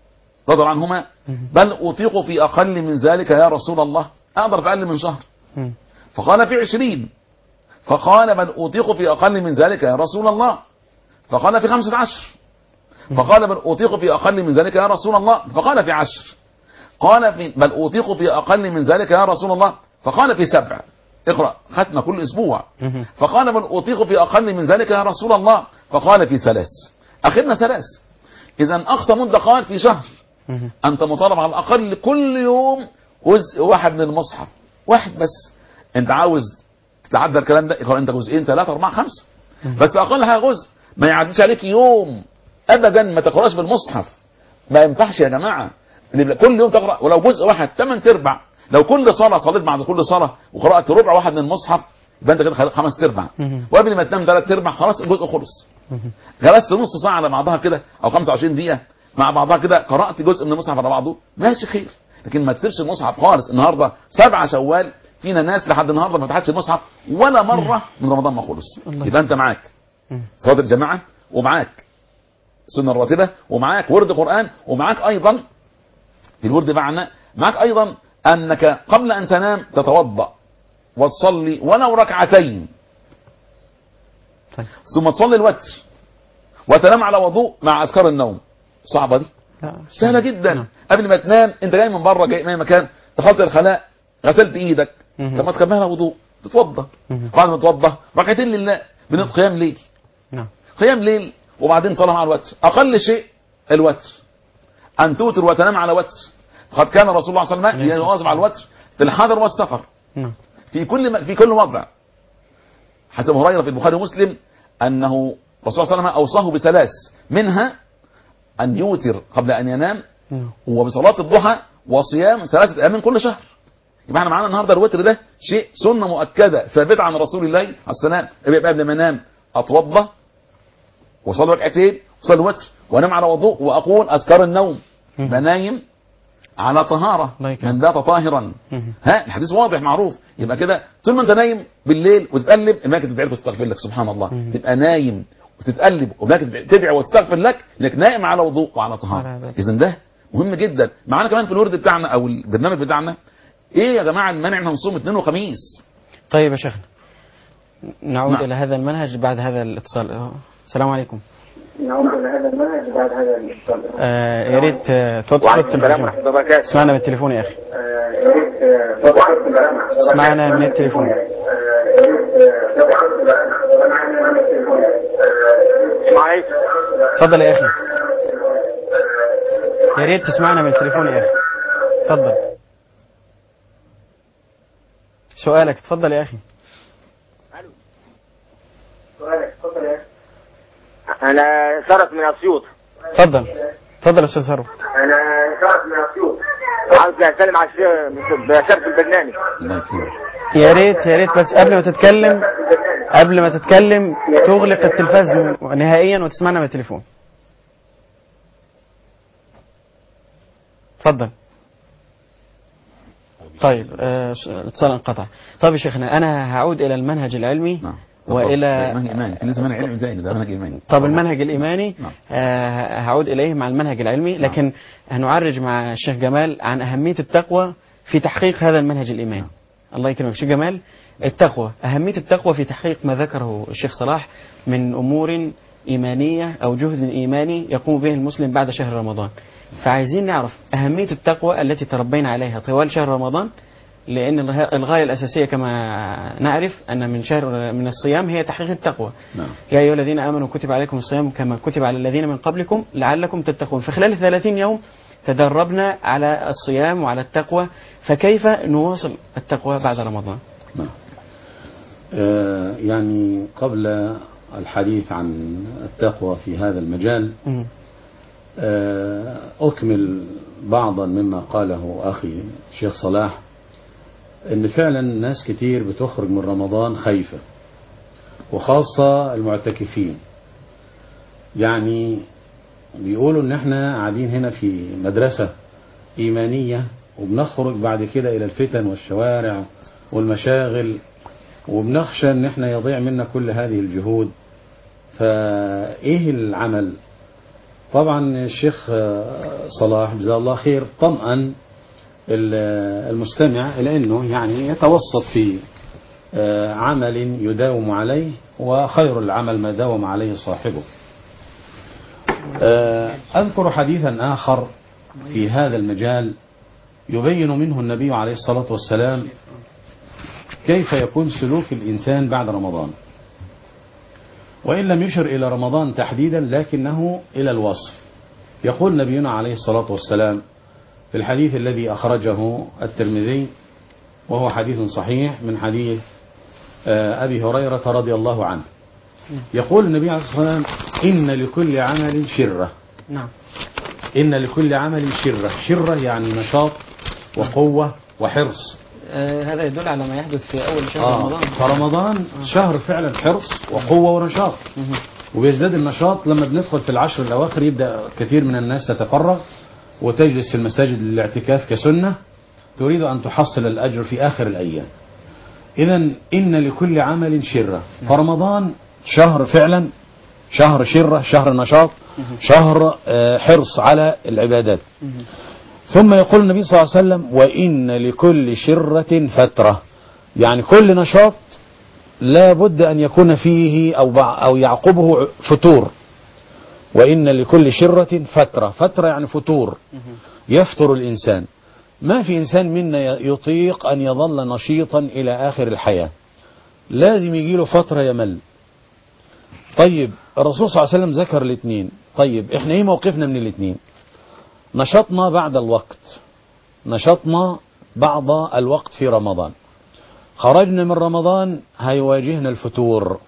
رضي الله عنهما بل أطيق في أقل من ذلك يا رسول الله، أقدر في أقل من شهر. فقال في 20. فقال بل أطيق في أقل من ذلك يا رسول الله. فقال في 15. فقال بل أطيق في أقل من ذلك يا رسول الله. فقال في 10. قال بل أطيق في أقل من ذلك يا رسول الله. فقال في 7. اقرأ ختمة كل أسبوع. فقال بل أطيق في أقل من ذلك يا رسول الله. فقال في 3. أخذنا 3. إذا أقصى مدة قال في شهر. أنت مطالب على الأقل كل يوم جزء واحد من المصحف، واحد بس. أنت عاوز تتعدى الكلام ده، يقرأ أنت جزئين 3 4 5، بس أقل حاجة جزء. ما يعديش عليك يوم أبدا ما تقرأش بالمصحف، ما ينفعش يا جماعة. كل يوم تقرأ ولو جزء واحد 8/4. لو كل صلاة صليت بعد كل صلاة وقرأت ربع واحد من المصحف يبقى أنت كده 5/4. وقبل ما تنام 3/4 خلاص الجزء خلص. جلست نص ساعة على بعضها كده أو 25 دقيقة مع بعضها كده، قرأت جزء من المصحف على بعضه، ماشي خير. لكن ما تسيبش المصحف خالص. النهارده 7 شوال، فينا ناس لحد النهارده ما فتحتش المصحف ولا مرة من رمضان ما خلص. يبقى أنت معاك صلاة الجماعة، ومعاك سنة الراتبة، ومعاك ورد قرآن، ومعاك أيضا في الورد معاك أيضا أنك قبل أن تنام تتوضأ وتصلي ولو 2 ركعتين، ثم تصلي الوتر وتنام على وضوء مع أذكار النوم. صعبة دي؟ سهلة جدا. قبل ما تنام أنت جاي من بره، جاي من أي مكان، دخلت الخلاء غسلت إيدك، لما تكملها وضوء تتوضأ، بعد ما تتوضأ 2 ركعتين لله، بنت قيام ليل. قيام ليل، وبعدين صلاة مع الوتر. أقل شيء الوتر، أن توتر وتنام على وتر. قد كان رسول الله صلى الله عليه وسلم يواظب على الوتر في الحضر والسفر، في كل وضع. حسب هريرة في البخاري ومسلم أنه رسول الله صلى الله عليه وسلم أوصاه ب3، منها أن يوتر قبل أن ينام، وبصلاة الضحى، وصيام 3 أيام من كل شهر. يبقى احنا معانا النهارده الوتر ده شيء سنة مؤكدة ثابتة عن رسول الله عليه السلام. يبقى قبل ما انام اتوضى وصلي 2 ركعتين وصلي الوتر وانام على وضوء واقول اذكار النوم، بنايم على طهارة، من بات طاهرا. الحديث واضح معروف. يبقى كده طول ما انت نايم بالليل وتتقلب الملائكة تدعي لك وتستغفر لك. سبحان الله. تبقى نايم وتتقلب والملائكة تدعي وتستغفر لك انك نايم على وضوء وعلى طهارة. اذا ده مهم جدا. معانا كمان في الورد بتاعنا او البرنامج بتاعنا ايه يا جماعة المانع ان نصوم 2 وخميس؟ طيب يا شيخنا نعود الى هذا المنهج بعد هذا الاتصال. السلام عليكم. نعود الى هذا المنهج بعد هذا الاتصال. يا ريت توطي صوت التلفزيون. اسمعنا من التليفون يا اخي. اسمعنا من التليفون. تفضل يا اخي. يا ريت تسمعنا من التليفون يا اخي. تفضل. سؤالك. تفضل يا اخي. سؤالك. تفضل يا اخي. انا شرف من اسيوط. تفضل. تفضل يا استاذ ثروت. انا شرف من اسيوط. عاوز اسلم على شرف البرنامج. يا ريت بس قبل ما تتكلم تغلق التلفاز نهائيا وتسمعنا من التليفون. تفضل. طيب الاتصال انقطع. طيب يا شيخنا انا هعود الى المنهج العلمي والى منهج ايماني. في لسه منهج علمي ثاني، ده منهج ايماني. طب المنهج الايماني هعود اليه مع المنهج العلمي، لكن هنعرج مع الشيخ جمال عن اهميه التقوى في تحقيق هذا المنهج الايماني. الله يكرمك شيخ جمال. التقوى، اهميه التقوى في تحقيق ما ذكره الشيخ صلاح من امور ايمانيه او جهد ايماني يقوم به المسلم بعد شهر رمضان. فعايزين نعرف اهميه التقوى التي تربينا عليها طوال شهر رمضان، لأن الغاية الأساسية كما نعرف أن من الصيام هي تحقيق التقوى. يا أيها الذين آمنوا كتب عليكم الصيام كما كتب على الذين من قبلكم لعلكم تتقون. فخلال 30 يوم تدربنا على الصيام وعلى التقوى، فكيف نواصل التقوى بعد رمضان؟ يعني قبل الحديث عن التقوى في هذا المجال أكمل بعضا مما قاله أخي الشيخ صلاح، ان فعلا ناس كتير بتخرج من رمضان خايفة، وخاصة المعتكفين. يعني بيقولوا ان احنا قاعدين هنا في مدرسة ايمانية وبنخرج بعد كده الى الفتن والشوارع والمشاغل، وبنخشى ان احنا يضيع منا كل هذه الجهود. فايه العمل؟ طبعا الشيخ صلاح جزاه الله خير طمأن المستمع إلى أنه يعني يتوسط في عمل يداوم عليه، وخير العمل ما داوم عليه صاحبه. أذكر حديثا آخر في هذا المجال يبين منه النبي عليه الصلاة والسلام كيف يكون سلوك الإنسان بعد رمضان، وإن لم يشر إلى رمضان تحديدا لكنه إلى الوصف. يقول نبينا عليه الصلاة والسلام في الحديث الذي أخرجه الترمذي وهو حديث صحيح من حديث أبي هريرة رضي الله عنه، يقول النبي عليه الصلاة والسلام إن لكل عمل شرة. نعم. إن لكل عمل شرة. شرة يعني نشاط وقوة وحرص. هذا يدل على ما يحدث في أول شهر رمضان. فرمضان شهر فعلا حرص وقوة ونشاط، وبيزداد النشاط لما بندخل في العشر الأواخر. يبدأ كثير من الناس تتفرغ وتجلس في المساجد للاعتكاف كسنة، تريد أن تحصل الأجر في آخر الأيام. إذن إن لكل عمل شرة. فرمضان شهر فعلا، شهر شرة، شهر نشاط، شهر حرص على العبادات. ثم يقول النبي صلى الله عليه وسلم وإن لكل شرة فترة، يعني كل نشاط لا بد أن يكون فيه أو يعقبه فتور. وإن لكل شرة فترة. فترة يعني فتور، يفتر الإنسان. ما في إنسان منا يطيق أن يظل نشيطا إلى آخر الحياة، لازم يجيله فترة يمل. طيب الرسول صلى الله عليه وسلم ذكر الاثنين. طيب احنا ايه موقفنا من الاثنين؟ نشطنا بعد الوقت، نشطنا بعض الوقت في رمضان، خرجنا من رمضان هيواجهنا الفتور.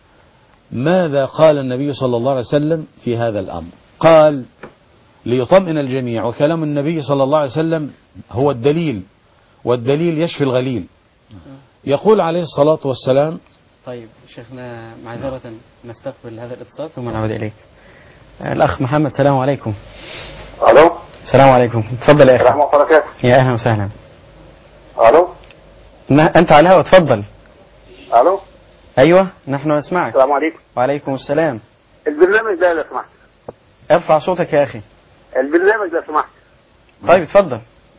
ماذا قال النبي صلى الله عليه وسلم في هذا الأمر؟ قال ليطمئن الجميع، وكلام النبي صلى الله عليه وسلم هو الدليل، والدليل يشفي الغليل. يقول عليه الصلاة والسلام. طيب شيخنا معذرة نستقبل هذا الاتصال ثم نعود إليك. الأخ محمد، السلام عليكم. الو. السلام عليكم، تفضل يا أخي. السلام عليكم. يا أهلا وسهلا. الو. أنت على الهواء، تفضل. الو. أيوة نحن نسمعك. السلام عليكم. وعليكم السلام. البرنامج ده لو سمحت. ارفع صوتك يا أخي. البرنامج ده لو سمحت. طيب اتفضل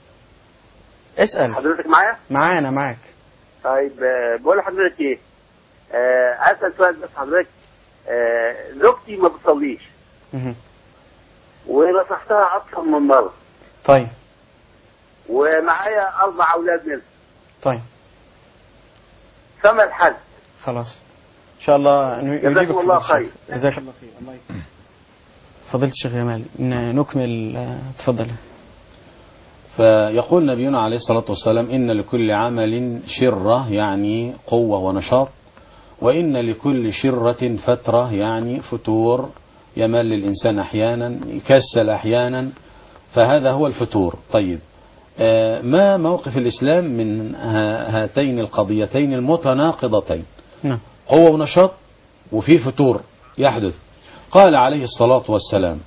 اسأل. حضرتك معايا؟ معانا معاك. طيب بقول لحضرتك ايه؟ اسال سؤال بس حضرتك. زوجتي ما بتصليش ونصحتها اكثر من مره. طيب. ومعايا 4 اولاد منها. طيب. فما الحل؟ خلاص ان شاء الله جزاكم الله خير. جزاك الله خير. الله يكرمك. فضيلة الشيخ جمال نكمل. تفضل. فيقول نبينا عليه الصلاة والسلام إن لكل عمل شرة يعني قوة ونشاط، وإن لكل شرة فترة يعني فتور، يمل الإنسان أحيانا، يكسل أحيانا، فهذا هو الفتور. طيب ما موقف الإسلام من هاتين القضيتين المتناقضتين؟ نعم. قوة ونشاط وفي فتور يحدث. قال عليه الصلاة والسلام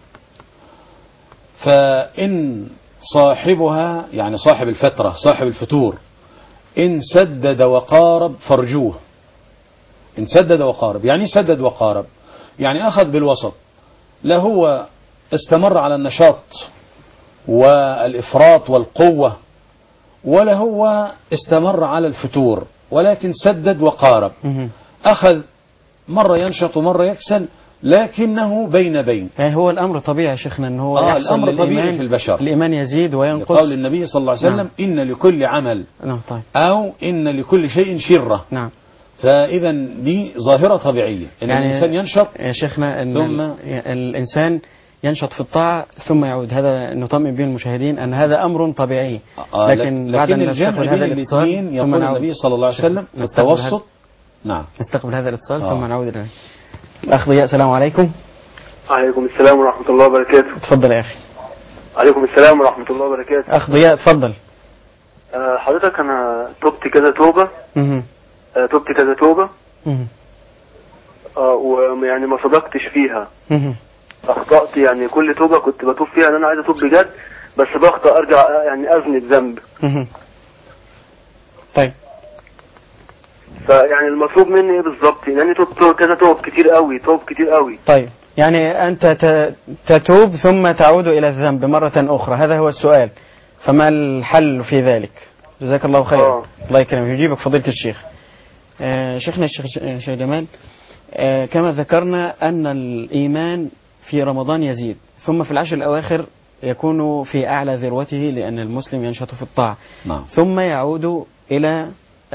فإن صاحبها يعني صاحب الفترة صاحب الفتور إن سدد وقارب فارجوه. إن سدد وقارب يعني سدد وقارب، يعني أخذ بالوسط، لا هو استمر على النشاط والإفراط والقوة، ولا هو استمر على الفتور، ولكن سدد وقارب. أخذ مرة ينشط ومرة يكسل، لكنه بين. يعني هو الأمر طبيعي يا شيخنا أن هو الأمر طبيعي في البشر. الإيمان يزيد وينقص. قول النبي صلى الله عليه وسلم نعم. إن لكل عمل طيب. أو إن لكل شيء شرة. نعم. فإذا دي ظاهرة طبيعية إن يعني الإنسان ينشط يا شيخنا إن ثم الإنسان ينشط في الطاعة ثم يعود. هذا نطمئن به المشاهدين أن هذا أمر طبيعي. لكن بعد أن نستقبل هذا الاتصال يقول النبي صلى الله عليه وسلم التوسط. نعم. نستقبل هذا الاتصال ثم نعود إليه. الأخ ضياء، السلام عليكم. عليكم السلام ورحمة الله وبركاته. تفضل يا أخي. عليكم السلام ورحمة الله وبركاته. أخ ضياء تفضل. حضرتك أنا تبت كذا توبة. تبت كذا توبة. ويعني ما صدقتش فيها. أخطأت، يعني كل توبة كنت بتوب فيها أن أنا عايز أتوب بجد، بس بخطأ أرجع يعني أذنب ذنب. طيب. فيعني المطلوب مني إيه بالظبط؟ يعني توب كذا توب كتير قوي، توب كتير قوي. طيب يعني أنت تتوب ثم تعود إلى الذنب مرة أخرى، هذا هو السؤال، فما الحل في ذلك؟ جزاك الله خير. الله يكرمك. يجيبك فضيلة الشيخ. شيخنا الشيخ جمال، كما ذكرنا أن الإيمان في رمضان يزيد، ثم في العشر الأواخر يكون في أعلى ذروته لأن المسلم ينشط في الطاعة، ثم يعود إلى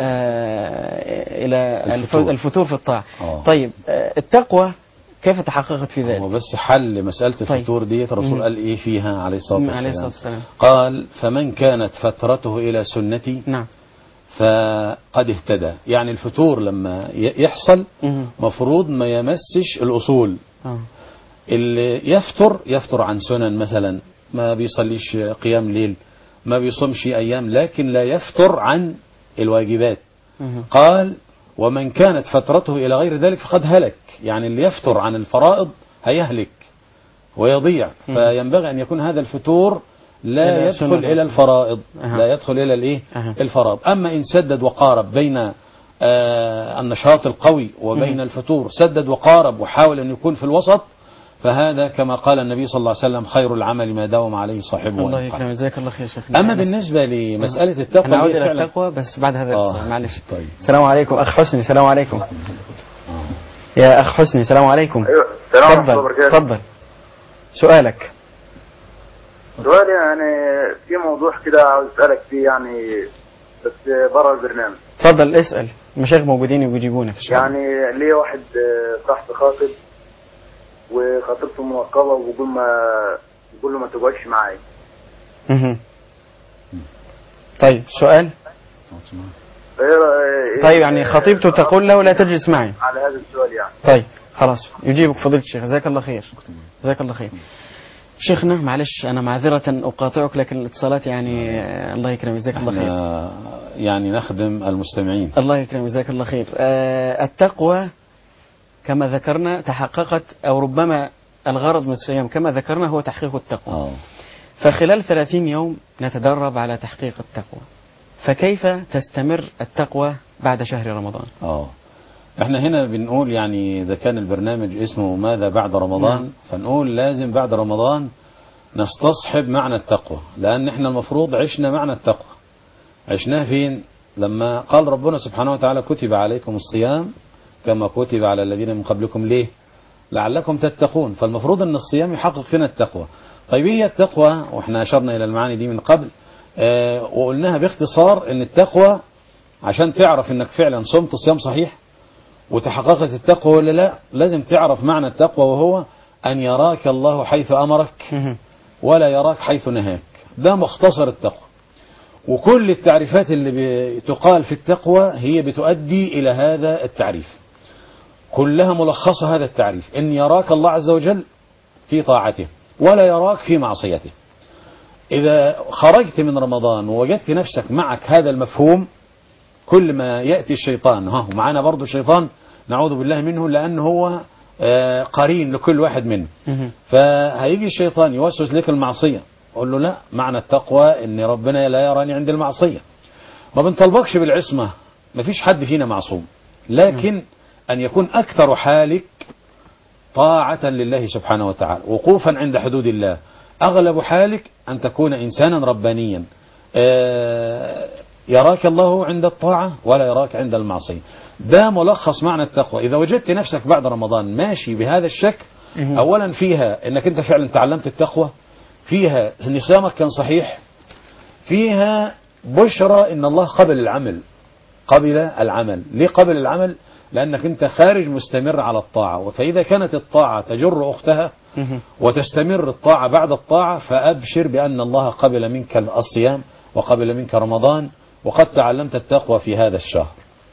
الفتور في الطاعة. طيب التقوى كيف تحققت في ذلك؟ بس حل مسألة الفتور دي الرسول قال إيه فيها عليه الصلاة والسلام؟ قال فمن كانت فترته إلى سنتي نعم فقد اهتدى. يعني الفتور لما يحصل مفروض ما يمسش الأصول. اللي يفتر عن سنن، مثلا ما بيصليش قيام ليل، ما بيصومش أيام، لكن لا يفتر عن الواجبات. قال ومن كانت فترته إلى غير ذلك فقد هلك. يعني اللي يفتر عن الفرائض هيهلك ويضيع. فينبغي أن يكون هذا الفتور لا يدخل إلى الفرائض، لا يدخل إلى الإيه؟ الفرائض. أما إن سدد وقارب بين النشاط القوي وبين الفتور، سدد وقارب وحاول أن يكون في الوسط، فهذا كما قال النبي صلى الله عليه وسلم خير العمل ما داوم عليه صاحبه. الله يكرمك. جزاك الله خير شيخنا. أما بالنسبة لمسألة التقوى، نعود إلى التقوى بس بعد هذا معلش. طيب. السلام عليكم أخ حسني. السلام عليكم يا أخ حسني. السلام عليكم. تفضل سؤالك. سؤالي يعني في موضوع كده عاوز أسألك فيه، يعني بس برا البرنامج. تفضل اسأل، المشايخ موجودين يجيبونك. يعني ليه واحد صاحبي خاطب وخطيبته منقبة وبيقول له ما تقعدش معايا. طيب سؤال. طيب يعني خطيبته تقول له لا تجلس معي على هذا السؤال يعني. طيب خلاص يجيبك فضيلة الشيخ. جزاك الله خير. جزاك الله خير. شيخنا معلش أنا معذرة أقاطعك، لكن الاتصالات يعني الله يكرمك. جزاك الله خير. يعني نخدم المستمعين. الله يكرمك. جزاك الله خير. التقوى كما ذكرنا تحققت، أو ربما الغرض من الصيام كما ذكرنا هو تحقيق التقوى. فخلال 30 يوم نتدرب على تحقيق التقوى، فكيف تستمر التقوى بعد شهر رمضان؟ احنا هنا بنقول يعني إذا كان البرنامج اسمه ماذا بعد رمضان، فنقول لازم بعد رمضان نستصحب معنى التقوى، لأن احنا المفروض عشنا معنى التقوى. عشناه فين؟ لما قال ربنا سبحانه وتعالى كتب عليكم الصيام كما كتب على الذين من قبلكم، ليه؟ لعلكم تتقون. فالمفروض أن الصيام يحقق فينا التقوى. طيب هي التقوى، وإحنا أشرنا إلى المعاني دي من قبل، وقلناها باختصار أن التقوى عشان تعرف أنك فعلا صمت صيام صحيح وتحققت التقوى ولا لا، لازم تعرف معنى التقوى، وهو أن يراك الله حيث أمرك ولا يراك حيث نهاك. ده مختصر التقوى. وكل التعريفات اللي بتقال في التقوى هي بتؤدي إلى هذا التعريف، كلها ملخصة هذا التعريف: إن يراك الله عز وجل في طاعته ولا يراك في معصيته. إذا خرجت من رمضان ووجدت نفسك معك هذا المفهوم، كل ما يأتي الشيطان، ومعنا برضو الشيطان نعوذ بالله منه لأنه هو قرين لكل واحد منه، فهيجي الشيطان يوسوس لك المعصية، قول له لا، معنى التقوى ان ربنا لا يراني عند المعصية. ما بنطلبكش بالعصمة، ما فيش حد فينا معصوم، لكن أن يكون أكثر حالك طاعة لله سبحانه وتعالى، وقوفا عند حدود الله. أغلب حالك أن تكون إنسانا ربانيا يراك الله عند الطاعة ولا يراك عند المعصية. ده ملخص معنى التقوى. إذا وجدت نفسك بعد رمضان ماشي بهذا الشكل، أولا فيها أنك أنت فعلا تعلمت التقوى، فيها ان صيامك كان صحيح، فيها بشرى ان الله قبل العمل. قبل العمل. ليه قبل العمل؟ لانك انت خارج مستمر على الطاعة، فاذا كانت الطاعة تجر اختها وتستمر الطاعة بعد الطاعة، فابشر بان الله قبل منك الصيام وقبل منك رمضان، وقد تعلمت التقوى في هذا الشهر.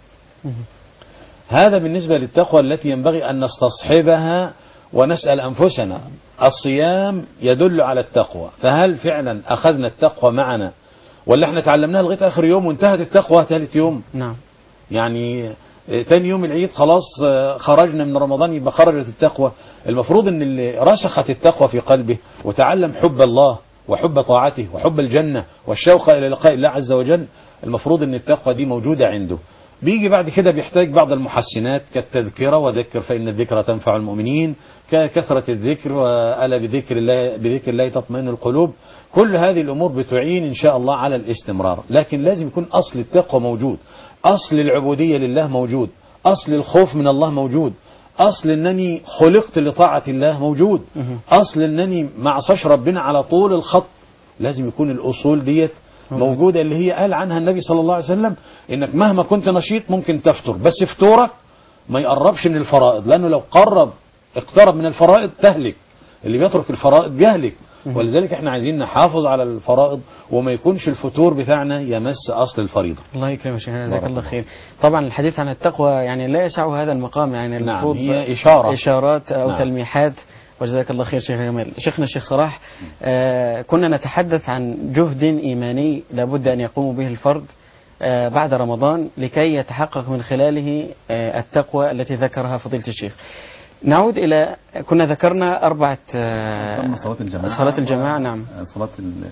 هذا بالنسبة للتقوى التي ينبغي ان نستصحبها ونسأل أنفسنا: الصيام يدل على التقوى، فهل فعلا أخذنا التقوى معنا، ولا احنا تعلمناها لغاية آخر يوم وانتهت التقوى ثالث يوم؟ نعم. يعني ثاني يوم العيد خلاص خرجنا من رمضان يبقى خرجت التقوى. المفروض ان اللي رسخت التقوى في قلبه وتعلم حب الله وحب طاعته وحب الجنة والشوق إلى لقاء الله عز وجل، المفروض ان التقوى دي موجودة عنده. بيجي بعد كده بيحتاج بعض المحسنات كالتذكرة، وذكر فإن الذكرى تنفع المؤمنين، ككثرة الذكر، وألا بذكر الله تطمئن القلوب. كل هذه الأمور بتعين إن شاء الله على الاستمرار، لكن لازم يكون أصل التقوى موجود، أصل العبودية لله موجود، أصل الخوف من الله موجود، أصل أنني خلقت لطاعة الله موجود، أصل أنني ما عصاش ربنا على طول الخط. لازم يكون الأصول ديت موجودة، اللي هي قال عنها النبي صلى الله عليه وسلم إنك مهما كنت نشيط ممكن تفتر، بس فتورك ما يقربش من الفرائض، لأنه لو اقترب من الفرائض تهلك. اللي بيترك الفرائض بيهلك. ولذلك احنا عايزين نحافظ على الفرائض، وما يكونش الفتور بتاعنا يمس أصل الفريضة. الله يكرمك يا شيخنا، جزاك الله خير. طبعا الحديث عن التقوى يعني لا يسعه هذا المقام، يعني المفروض هي إشارات أو تلميحات. وجزاك الله خير شيخ جمال. شيخنا الشيخ صلاح، كنا نتحدث عن جهد إيماني لابد أن يقوم به الفرد بعد رمضان لكي يتحقق من خلاله التقوى التي ذكرها فضيلة الشيخ. نعود إلى كنا ذكرنا 4 صلاة الجماعة. نعم. صلاة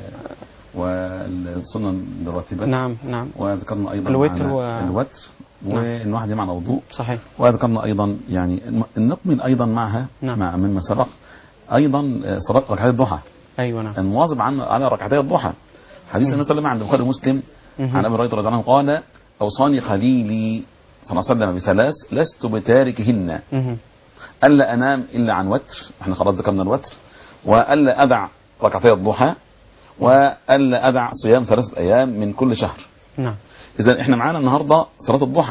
والسنن الراتبة. نعم. وذكرنا أيضا الوتر وإن واحد يمعنى وضوء. صحيح. وذكرنا أيضا يعني نكمل أيضا معها مع مما سبق أيضا صلاة ركعتي الضحى. أيوة نعم. المواظب على ركعتي الضحى. حديث النبي صلى الله عليه وسلم عند البخاري ومسلم عن أبي هريرة رضي الله عنه قال: أوصاني خليلي صلى الله عليه وسلم ب3 لست بتاركهن، ألا أنام إلا عن وتر، احنا خلاص ذكرنا الوتر، وألا أدع ركعتي الضحى، وألا أدع صيام 3 أيام من كل شهر. نعم. إذا احنا معانا النهاردة صلاة الضحى،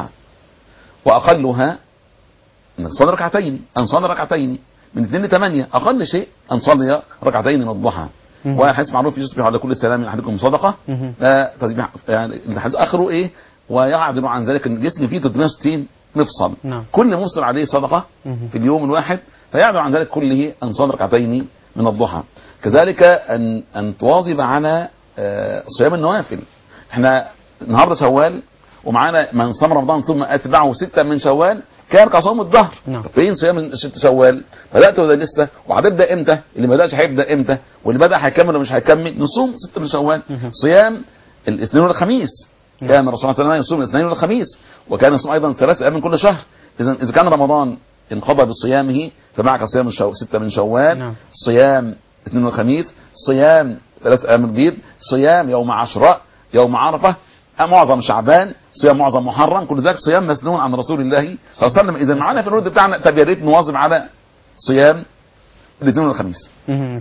وأقلها أنك تصلي ركعتين، أن صلي ركعتين من 2 ل 8، أقل شيء أن صلي ركعتين من الضحى. وحديث معروف يصبح على كل سلام من أحدكم صدقة، تسبيح يعني الحديث آخره إيه؟ ويعدل عن ذلك الجسم فيه 360 مفصل. نعم. كل مفصل عليه صدقة في اليوم الواحد، فيعدل عن ذلك كله أن صلي ركعتين من الضحى. كذلك أن تواظب على صيام النوافل. احنا النهارده شوال، ومعانا من صام رمضان ثم أتبعه 6 من شوال كان كصوم الدهر. نعم. فين صيام 6 شوال؟ بدأت ولا لسه؟ وهتبدأ امتى؟ اللي ما بدأش هيبدأ امتى؟ واللي بدأ هيكمل ولا مش هيكمل؟ نصوم 6 من شوال. صيام الاثنين والخميس. كان الرسول صلى الله عليه وسلم يصوم الاثنين والخميس، وكان يصوم أيضا 3 أيام من كل شهر. إذا كان رمضان انقضى بصيامه فمعك صيام 6 من شوال. نعم. صيام الاثنين والخميس، صيام 3 أيام البيض، صيام يوم عاشوراء، يوم عرفة، معظم شعبان، صيام معظم محرم، كل ذلك صيام مسنون عن رسول الله صلى الله عليه وسلم. إذا معنا في الورد بتاعنا طب يا ريت نواظب على صيام الاثنين والخميس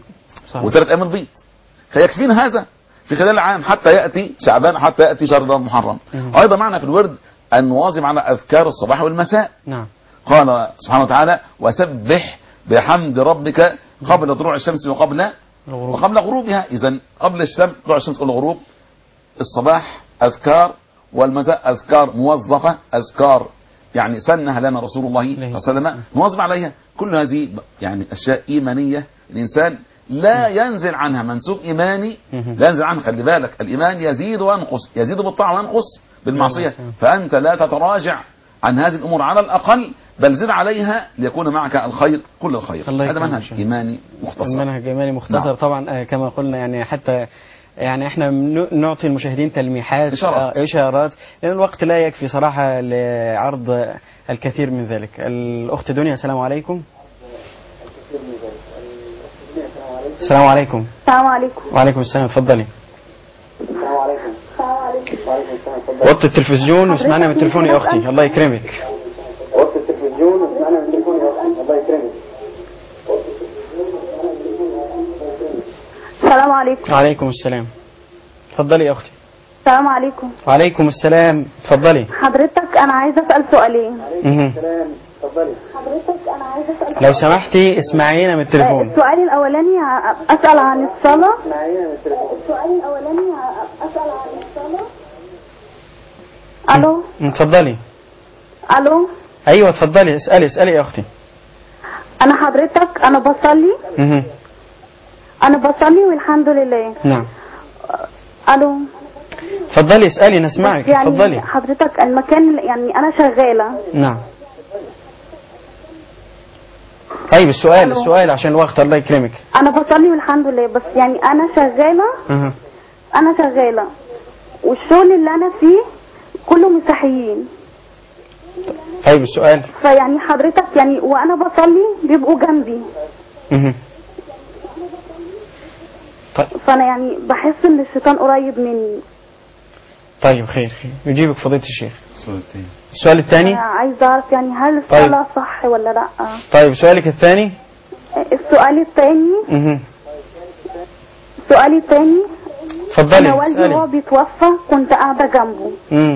و3 أيام البيض، فيكفينا هذا في خلال العام حتى يأتي شعبان، حتى يأتي شهر محرم. أيضا معنا في الورد أن نواظب على أذكار الصباح والمساء. نعم. قال سبحانه وتعالى: وسبح بحمد ربك قبل طلوع الشمس وقبل غروبها. إذا قبل الشمس، طلوع الشمس قبل الغروب، الصباح أذكار، والمساء أذكار موظفة، أذكار يعني سنها لنا رسول الله صلى الله عليه وسلم نواظب عليها. كل هذه يعني أشياء إيمانية الإنسان لا ينزل عنها، منسوب إيماني لا ينزل عنها. خلي بالك الإيمان يزيد وينقص، يزيد بالطاعة وينقص بالمعصية، فأنت لا تتراجع عن هذه الأمور على الأقل، بل زد عليها ليكون معك الخير كل الخير. هذا منهج إيماني مختصر. منهج إيماني مختصر. نعم. طبعا كما قلنا يعني حتى يعني احنا نعطي المشاهدين تلميحات إشارات لأن الوقت لا يكفي صراحة لعرض الكثير من ذلك. الأخت دنيا، السلام عليكم. السلام عليكم. السلام عليكم. وعليكم السلام، اتفضلي. السلام عليكم. وطي التلفزيون واسمعنا من التليفون يا أختي، الله يكرمك. وطي التلفزيون واسمعنا من التليفون يا أختي، الله يكرمك. السلام عليكم. وعليكم السلام، اتفضلي يا أختي. السلام عليكم. وعليكم السلام، اتفضلي. حضرتك أنا عايزة أسأل سؤالين. السلام، اتفضلي. حضرتك أنا عايزة أسأل لو سمحتي اسمعينا من التليفون. السؤال الأولاني أسأل عن الصلاة. اسمعينا من التليفون. السؤال الأولاني أسأل عن الصلاة. ألو. اتفضلي. ألو. أيوة اتفضلي، اسألي يا أختي. أنا حضرتك أنا بصلي. أنا بصلي والحمد لله. نعم. ألو. اتفضلي اسألي، نسمعك. يعني اتفضلي. حضرتك المكان يعني أنا شغالة. نعم. طيب السؤال عشان الوقت، الله يكرمك. أنا بصلي والحمد لله، بس يعني أنا شغالة. أنا شغالة والشغل اللي أنا فيه كله مسيحيين. طيب السؤال. فيعني حضرتك يعني وانا بصلي بيبقوا جنبي. طيب. فانا يعني بحس ان الشيطان قريب مني. طيب خير يجيبك فضيلة الشيخ. السؤال الثاني انا عايز اعرف يعني هل الصلاة صح ولا لا؟ طيب سؤالك الثاني. السؤال الثاني اتفضلي. انا والدي وهو بيتوفى كنت قاعدة جنبه.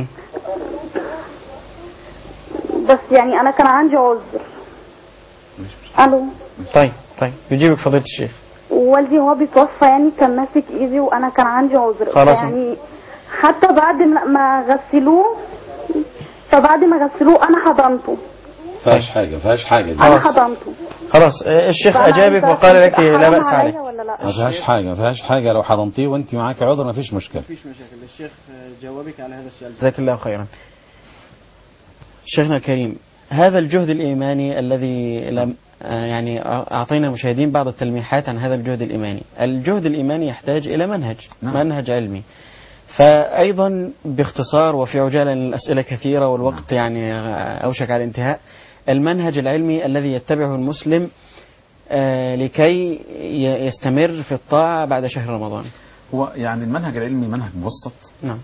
بس يعني انا كان عندي عذر. الو. طيب يجيبك فضيلة الشيخ. والدي وهو بيتوفى يعني كان ماسك ايدي وانا كان عندي عذر. يعني حتى بعد ما غسلوه انا حضنته. فيهاش حاجة دي. انا حضنته. خلاص الشيخ اجابك وقال لك لا بأس عليه. ما فيهاش حاجة لو حضنتيه وانت معاك عذر ما فيش مشكلة. الشيخ جاوبك على هذا السؤال. جزاك الله خيرا. شيخنا الكريم، هذا الجهد الإيماني الذي لم يعني أعطينا المشاهدين بعض التلميحات عن هذا الجهد الإيماني. الجهد الإيماني يحتاج إلى منهج علمي. فأيضا باختصار وفي عجالة الأسئلة كثيرة والوقت يعني أوشك على الانتهاء، المنهج العلمي الذي يتبعه المسلم لكي يستمر في الطاعة بعد شهر رمضان. هو يعني المنهج العلمي منهج مبسط.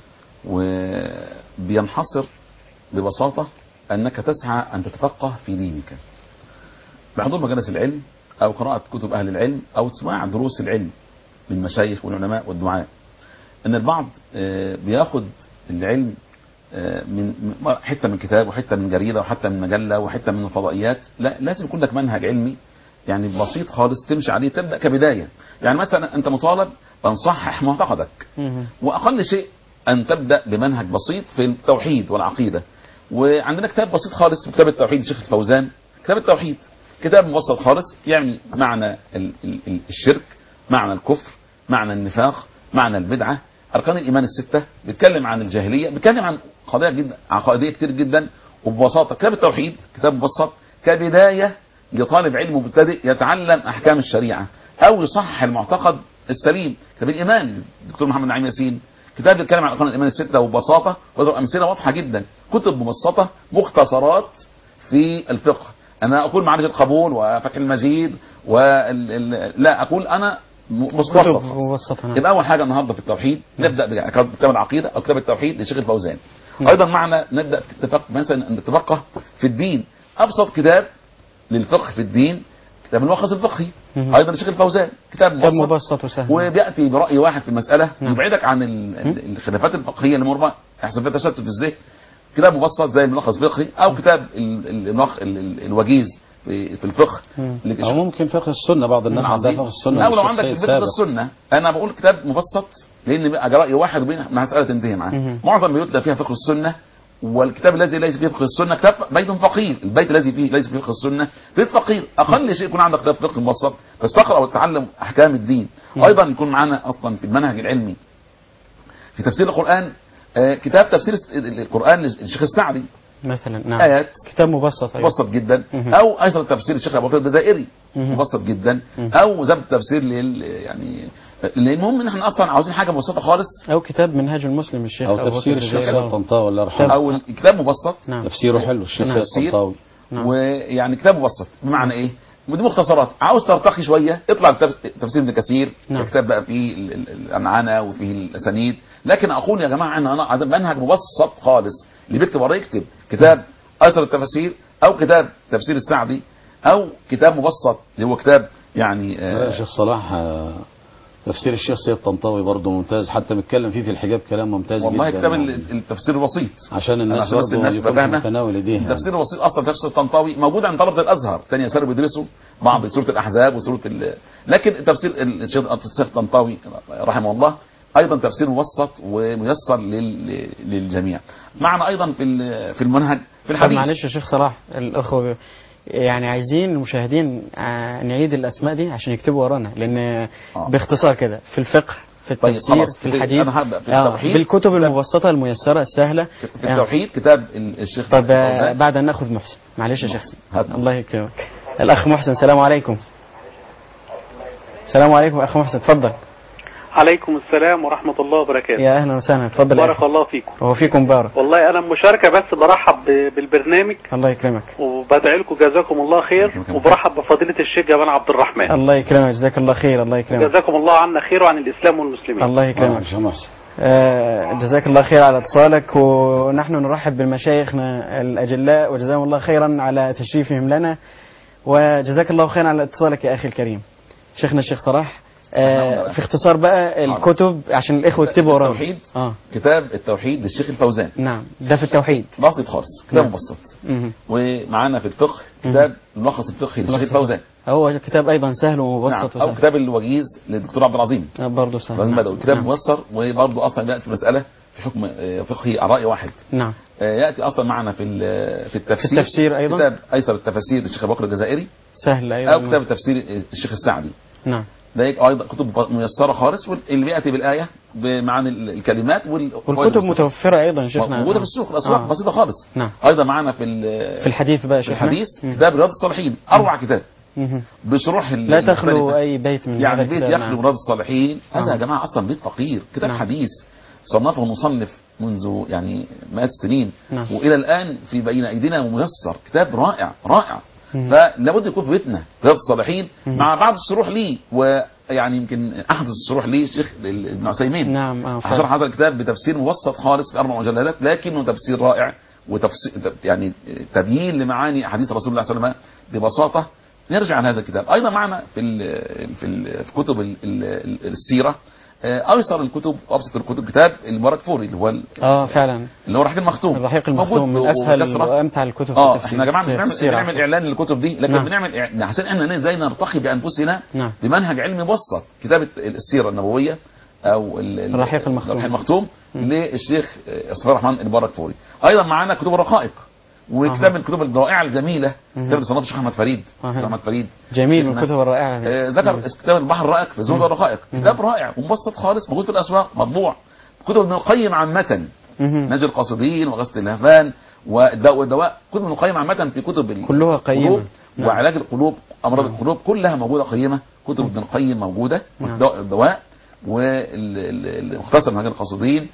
وبينحصر ببساطة أنك تسعى أن تتفقه في دينك بحضور مجالس العلم أو قراءة كتب أهل العلم أو سماع دروس العلم من المشايخ والعلماء والدعاء. أن البعض بياخد العلم من حتة من كتاب وحتة من جريدة وحتى من مجلة وحتة من الفضائيات. لا، لازم يكون لك منهج علمي يعني بسيط خالص تمشي عليه، تبدأ كبداية. يعني مثلا أنت مطالب أن تصحح معتقدك، وأقل شيء أن تبدأ بمنهج بسيط في التوحيد والعقيدة. وعندنا كتاب بسيط خالص، كتاب التوحيد الشيخ الفوزان. كتاب التوحيد كتاب مبسط خالص، يعني معنى الشرك، معنى الكفر، معنى النفاق، معنى البدعة، أركان الإيمان الستة، بيتكلم عن الجاهلية، بيتكلم عن قضايا جدا عقائدية كتير جدا وببساطة. كتاب التوحيد كتاب مبسط كبداية لطالب علم مبتدئ يتعلم أحكام الشريعة أو يصحح المعتقد السليم. كتاب الإيمان الدكتور محمد نعيم ياسين كتاب بيتكلم عن أركان الإيمان الستة وببساطة ويضرب أمثلة واضحة جدا. كتب مبسطة مختصرات في الفقه. أنا أقول معرفة القبول وفتح المجيد لا أقول أنا مبسط. يبقى أول حاجة النهاردة في التوحيد نبدأ بكتاب العقيدة أو كتاب التوحيد للشيخ الفوزان. أيضا معنا نبدأ مثلا نتفقه في الدين. أبسط كتاب للفقه في الدين كتاب الملخص الفقهي أيضا للشيخ الفوزان. كتاب مبسط وسهل وبيأتي برأي واحد في المسألة يبعدك عن الخلافات الفقهية اللي مربع يحصل فيها تشتت الذهن. كتاب مبسط زي الملخص الفقهي أو كتاب الوجيز في الفقه أو ممكن فقه السنة. بعض الناس عندها فقه السنة أو لو عندك فقه السنة. أنا بقول كتاب مبسط لأن رأي واحد وبين مسألة تنتهي معاه. معظم بيوتنا فيها فقه السنة، والكتاب الذي ليس فيه فقه السنة كتاب بيت فقير. البيت الذي فيه ليس فيه فقه السنة بيت فقير. أقل شيء يكون عندك كتاب فقه مبسط بس تقرأ وتتعلم أحكام الدين. أيضا يكون معنا أصلا في المنهج العلمي في تفسير القرآن كتاب تفسير القرآن للشيخ السعدي مثلا. آيات كتاب مبسط جدا. أو أيضا تفسير الشيخ أبو بكر الجزائري مبسط جدا. أو زبط تفسير يعني المهم ان احنا اصلا عاوزين حاجه مبسطه خالص. او كتاب منهاج المسلم الشيخ او تفسير الشيخ الطنطاوي الله يرحمه. او كتاب مبسط تفسيره حلو الشيخ الطنطاوي. ويعني كتاب مبسط بمعنى ايه؟ ودي مختصرات. عاوز ترتقي شويه اطلع تفسير ابن كثير. كتاب بقى فيه العنعنه وفيه الاسانيد. لكن اقول يا جماعه ان انا منهج مبسط خالص. اللي بيكتب وراه يكتب كتاب ايسر التفاسير او كتاب تفسير السعدي او كتاب مبسط اللي هو كتاب يعني الشيخ صلاح تفسير الشيخ سيد طنطاوي برضه ممتاز. حتى بيتكلم فيه في الحجاب كلام ممتاز والله جدا. كتاب التفسير البسيط عشان الناس برضه يكون متناول ايديها. التفسير البسيط اصلا تفسير الطنطاوي موجود عند طلبه الازهر ثانيه سنه بيدرسوا بعض سوره الاحزاب وسوره لكن تفسير الشيخ الطنطاوي رحمه الله ايضا تفسير مبسط وميسر للجميع. معنا ايضا في المنهج في الحديث. معلش يا شيخ صلاح الاخوه يعني عايزين المشاهدين نعيد الاسماء دي عشان يكتبوا ورانا لان باختصار كده في الفقه في التفسير في الحديث في الكتب المبسطه الميسره السهله. في التوحيد كتاب الشيخ. طب بعد ان ناخذ محسن معلش يا شيخ الله يكرمك. الاخ محسن السلام عليكم. السلام عليكم اخ محسن اتفضل. عليكم السلام ورحمة الله وبركاته. يا أهلا وسهلا، اتفضل. بارك الله فيكم. وفيكم بارك. والله أنا مشاركة بس برحب بالبرنامج. الله يكرمك. وبدعي لكم جزاكم الله خير، وبرحب بفضيلة الشيخ جمال عبد الرحمن. الله يكرمك، جزاك الله خير. الله يكرمك. جزاكم الله عنا خير وعن الإسلام والمسلمين. الله يكرمك. جزاك الله خير على اتصالك، ونحن نرحب بمشايخنا الأجلاء وجزاهم الله خيرا على تشريفهم لنا، وجزاك الله خيرا على اتصالك يا أخي الكريم. شيخنا الشيخ صلاح، في اختصار بقى الكتب عشان الإخوة يكتبوا ورانا. التوحيد، كتاب التوحيد للشيخ الفوزان. نعم، ده في التوحيد بسيط خالص، كتاب مبسط. ومعانا في الفقه كتاب ملخص الفقه للشيخ الفوزان، هو كتاب أيضا سهل ومبسط. نعم. أو كتاب الوجيز للدكتور عبد العظيم برضه سهل. لازم بدأ كتاب مبسط، وبرضه أصلا يأتي في مسألة في حكم فقهي رأي واحد. نعم. يأتي أصلا معنا في التفسير. في التفسير أيضا كتاب أيسر التفاسير للشيخ أبو بكر الجزائري، سهل أيضا. أو كتاب التفسير الشيخ السعدي. نعم. ده أيضا كتب ميسرة خالص، اللي بيأتي بالآية بمعاني الكلمات والكتب متوفرة أيضا شيخنا، موجودة في السوق، الأسواق بسيطة خالص. نعم. أيضا معنا في الحديث بقى في الحديث كتاب رياض الصالحين، أروع كتاب بشروح لا تخلو أي بيت من يعني بيت يخلو رياض الصالحين. هذا يا جماعة أصلا بيت فقير، كتاب حديث صنفه المصنف منذ يعني مئات السنين، وإلى الآن في بين أيدينا وميسر، كتاب رائع رائع. فلابد يكون في بيتنا رياض الصالحين مع بعض الشروح ليه، ويعني يمكن أحدث الشروح ليه الشيخ ابن عثيمين. نعم. شرح هذا الكتاب بتفسير مبسط خالص في 4 مجلدات، لكنه تفسير رائع، وتفسير يعني تبيين لمعاني أحاديث رسول الله صلى الله عليه وسلم ببساطة. نرجع لهذا الكتاب. أيضا معنا في كتب السيرة أيسر الكتب وأبسط الكتب كتاب المبارك فوري اللي هو فعلا اللي هو الرحيق المختوم. الرحيق المختوم من أسهل وأمتع الكتب في التفسير. احنا يا جماعة مش بنعمل إعلان للكتب دي، لكن بنعمل عشان احنا ازاي نرتقي بأنفسنا بمنهج علمي مبسط. كتاب السيرة النبوية أو الرحيق المختوم للشيخ صفي الرحمن المبارك فوري. أيضا معنا كتب الرقائق، وكتاب من الكتب الرائعة الجميلة كتاب صنف الشيخ أحمد فريد. أحمد فريد جميل من الكتب الرائعة. ذكر كتاب البحر الرائق في زهد الرقائق، كتاب رائع ومبسط خالص، موجود في الأسواق مطبوع. كتب ابن القيم عامة، نجي القاصدين وغسل اللهفان والدواء، كتب ابن القيم عامة في كتب كلها قيمة، وعلاج القلوب أمراض القلوب كلها موجودة قيمة. كتب ابن القيم موجودة، الدواء والمختصر منهج القاصدين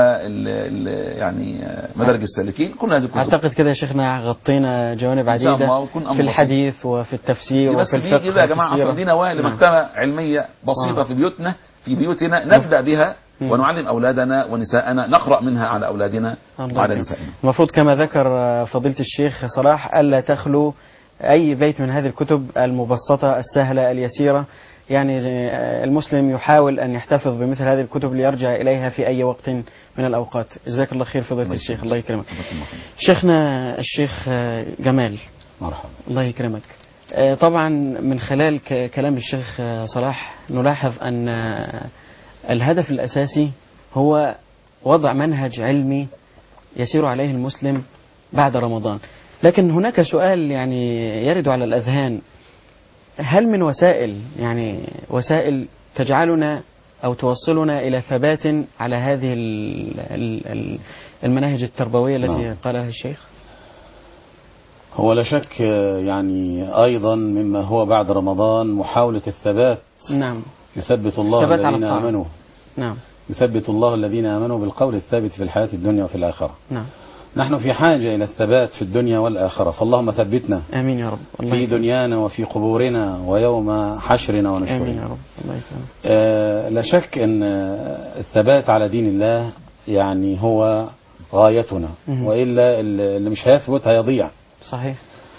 يعني مدارج السالكين، كل هذه الكتب. اعتقد كده يا شيخنا غطينا جوانب عديدة في الحديث وفي التفسير وفي الفقه. بس يا جماعة أصلا دي نواة لمكتبة علمية بسيطة في بيوتنا نبدأ بها ونعلم أولادنا ونساءنا، نقرأ منها على أولادنا وعلى نسائنا. المفروض كما ذكر فضيلة الشيخ صلاح ألا تخلو أي بيت من هذه الكتب المبسطة السهلة اليسيرة. يعني المسلم يحاول أن يحتفظ بمثل هذه الكتب ليرجع إليها في أي وقت من الأوقات. جزاك الله خير فضيلة الشيخ، الله يكرمك. شيخنا الشيخ جمال، مرحبا. الله يكرمك. طبعا من خلال كلام الشيخ صلاح نلاحظ أن الهدف الأساسي هو وضع منهج علمي يسير عليه المسلم بعد رمضان. لكن هناك سؤال يعني يرد على الأذهان، هل من وسائل تجعلنا أو توصلنا إلى ثبات على هذه المناهج التربوية التي قالها الشيخ؟ هو لا شك يعني أيضا مما هو بعد رمضان محاولة الثبات. نعم. يثبت الله الذين آمنوا. نعم. يثبت الله الذين آمنوا بالقول الثابت في الحياة الدنيا وفي الآخرة. نعم. نحن في حاجة إلى الثبات في الدنيا والآخرة، فاللهم ثبتنا. آمين يا رب. في دنيانا وفي قبورنا ويوم حشرنا ونشورنا. آمين يا رب. الله يكرمك. لا شك أن الثبات على دين الله يعني هو غايتنا، وإلا اللي مش هيثبت هيضيع. صحيح.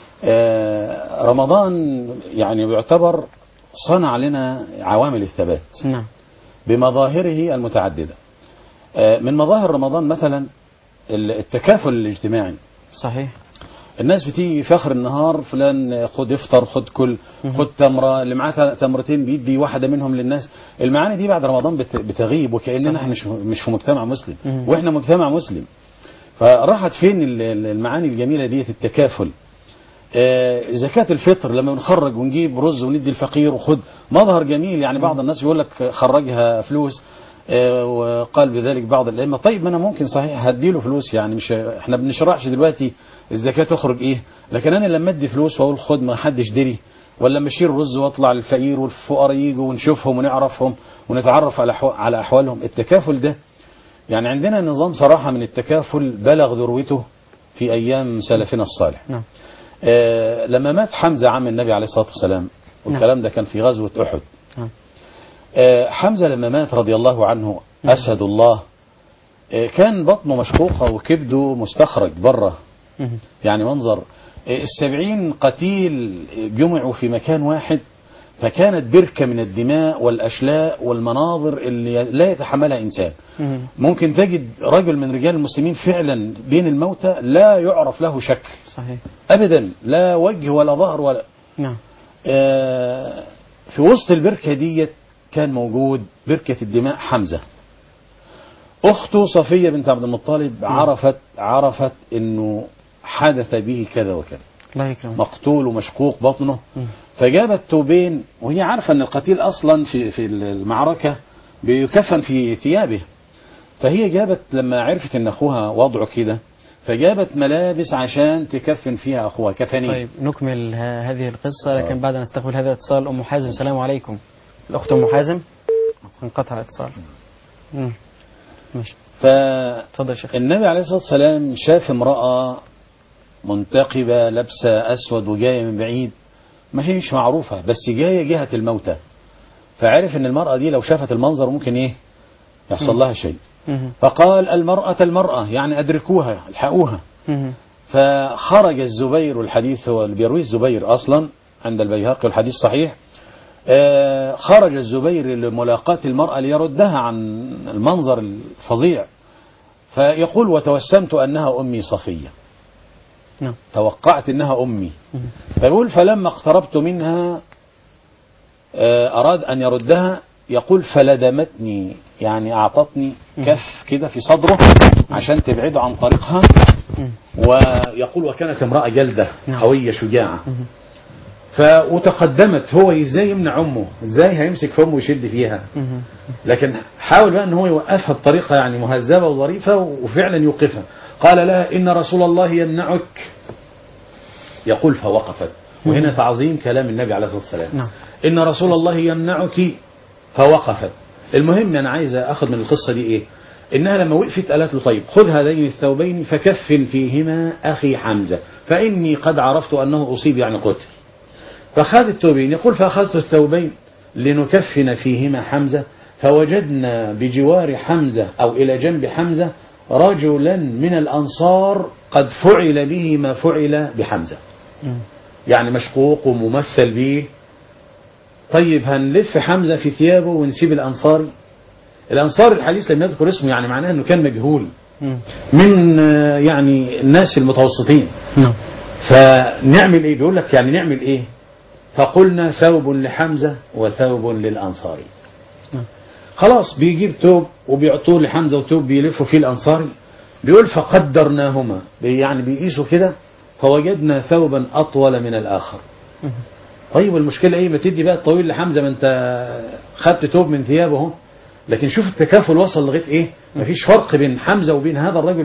رمضان يعني بيعتبر صنع لنا عوامل الثبات. نعم. بمظاهره المتعددة. من مظاهر رمضان مثلا التكافل الاجتماعي. صحيح. الناس بتيجي في اخر النهار، فلان خد افطر، خد كل، خد تمره، اللي معاه تمرتين بيدي واحدة منهم للناس. المعاني دي بعد رمضان بتغيب، وكأننا احنا مش في مجتمع مسلم، واحنا مجتمع مسلم. فراحت فين المعاني الجميلة دي؟ التكافل. زكاة الفطر لما بنخرج ونجيب رز وندي الفقير وخد، مظهر جميل. يعني بعض الناس يقول لك خرجها فلوس، وقال بذلك بعض الأئمة. طيب ما أنا ممكن صحيح هديله فلوس، يعني مش احنا بنشرعش دلوقتي الزكاة تخرج إيه، لكن أنا لما أدي فلوس وأقول خد ما حدش دري ولا مشير رز واطلع للفقير والفقراء يجوا ونشوفهم ونعرفهم ونتعرف على أحوالهم. التكافل ده يعني عندنا نظام صراحة من التكافل بلغ ذروته في أيام سلفنا الصالح. نعم. لما مات حمزة عم النبي عليه الصلاة والسلام، والكلام ده كان في غزوة أحد. نعم. حمزة لما مات رضي الله عنه أسد الله، كان بطنه مشقوقة وكبده مستخرج بره. يعني منظر 70 قتيل جمعوا في مكان واحد، فكانت بركة من الدماء والأشلاء والمناظر اللي لا يتحملها إنسان. ممكن تجد رجل من رجال المسلمين فعلا بين الموتى لا يعرف له شكل. صحيح. أبدا، لا وجه ولا ظهر ولا. نعم. في وسط البركة دي كان موجود بركة الدماء حمزة. أخته صفية بنت عبد المطلب عرفت إنه حدث به كذا وكذا، الله يكرمك، مقتول ومشقوق بطنه. فجابت توبين وهي عارفة أن القتيل أصلا في المعركة بيكفن في ثيابه، فهي جابت لما عرفت أن أخوها وضعه كده فجابت ملابس عشان تكفن فيها أخوها، كفنين. طيب نكمل هذه القصة، لكن بعد أن نستقبل هذا الاتصال. أم حازم، السلام عليكم. الأخت أم حازم انقطع الاتصال. ماشي. فالنبي عليه الصلاة والسلام شاف امرأة منتقبة لابسة أسود وجاية من بعيد، ما هيش معروفة بس جاية جهة الموتى، فعرف ان المرأة دي لو شافت المنظر ممكن ايه يحصل لها شيء. فقال المرأة يعني أدركوها الحقوها. فخرج الزبير، والحديث هو اللي بيرويه الزبير أصلا عند البيهقي والحديث صحيح. خرج الزبير لملاقاة المرأة ليردها عن المنظر الفظيع، فيقول وتوسمت أنها أمي صفية. توقعت أنها أمي. فيقول فلما اقتربت منها أراد أن يردها، يقول فلدمتني، يعني أعطتني كف كده في صدره عشان تبعده عن طريقها. ويقول وكانت امرأة جلدة قوية شجاعة. وتقدمت، هو ازاي يمنع امه؟ ازاي هيمسك في امه ويشد فيها؟ لكن حاول بقى ان هو يوقفها بطريقة يعني مهذبة وظريفة، وفعلا يوقفها. قال لها إن رسول الله يمنعك. يقول فوقفت، وهنا تعظيم كلام النبي عليه الصلاة والسلام. إن رسول الله يمنعك، فوقفت. المهم أنا عايز أخذ من القصة دي إيه؟ إنها لما وقفت قالت له طيب خذ هذين الثوبين فكفن فيهما أخي حمزة فإني قد عرفت أنه أصيب يعني قتل. فأخذ الثوبين، يقول فأخذت الثوبين لنكفن فيهما حمزة، فوجدنا بجوار حمزة أو إلى جنب حمزة رجلا من الأنصار قد فعل به ما فعل بحمزة، يعني مشقوق وممثل به. طيب هنلف حمزة في ثيابه ونسيب الأنصار؟ الأنصار الحديث لم يذكر اسمه، يعني معناه أنه كان مجهول من يعني الناس المتوسطين. فنعمل إيه؟ بيقول لك يعني نعمل إيه؟ فقلنا ثوب لحمزة وثوب للأنصاري. خلاص بيجيب ثوب وبيعطوه لحمزة وثوب بيلفوا فيه الأنصاري. بيقول فقدرناهما، يعني بيقيسوا كده فوجدنا ثوبا أطول من الآخر. طيب المشكلة إيه؟ ما تدي بقى الطويل لحمزة، ما أنت خدت ثوب من ثيابه. لكن شوف التكافل وصل لغاية إيه؟ مفيش فرق بين حمزة وبين هذا الرجل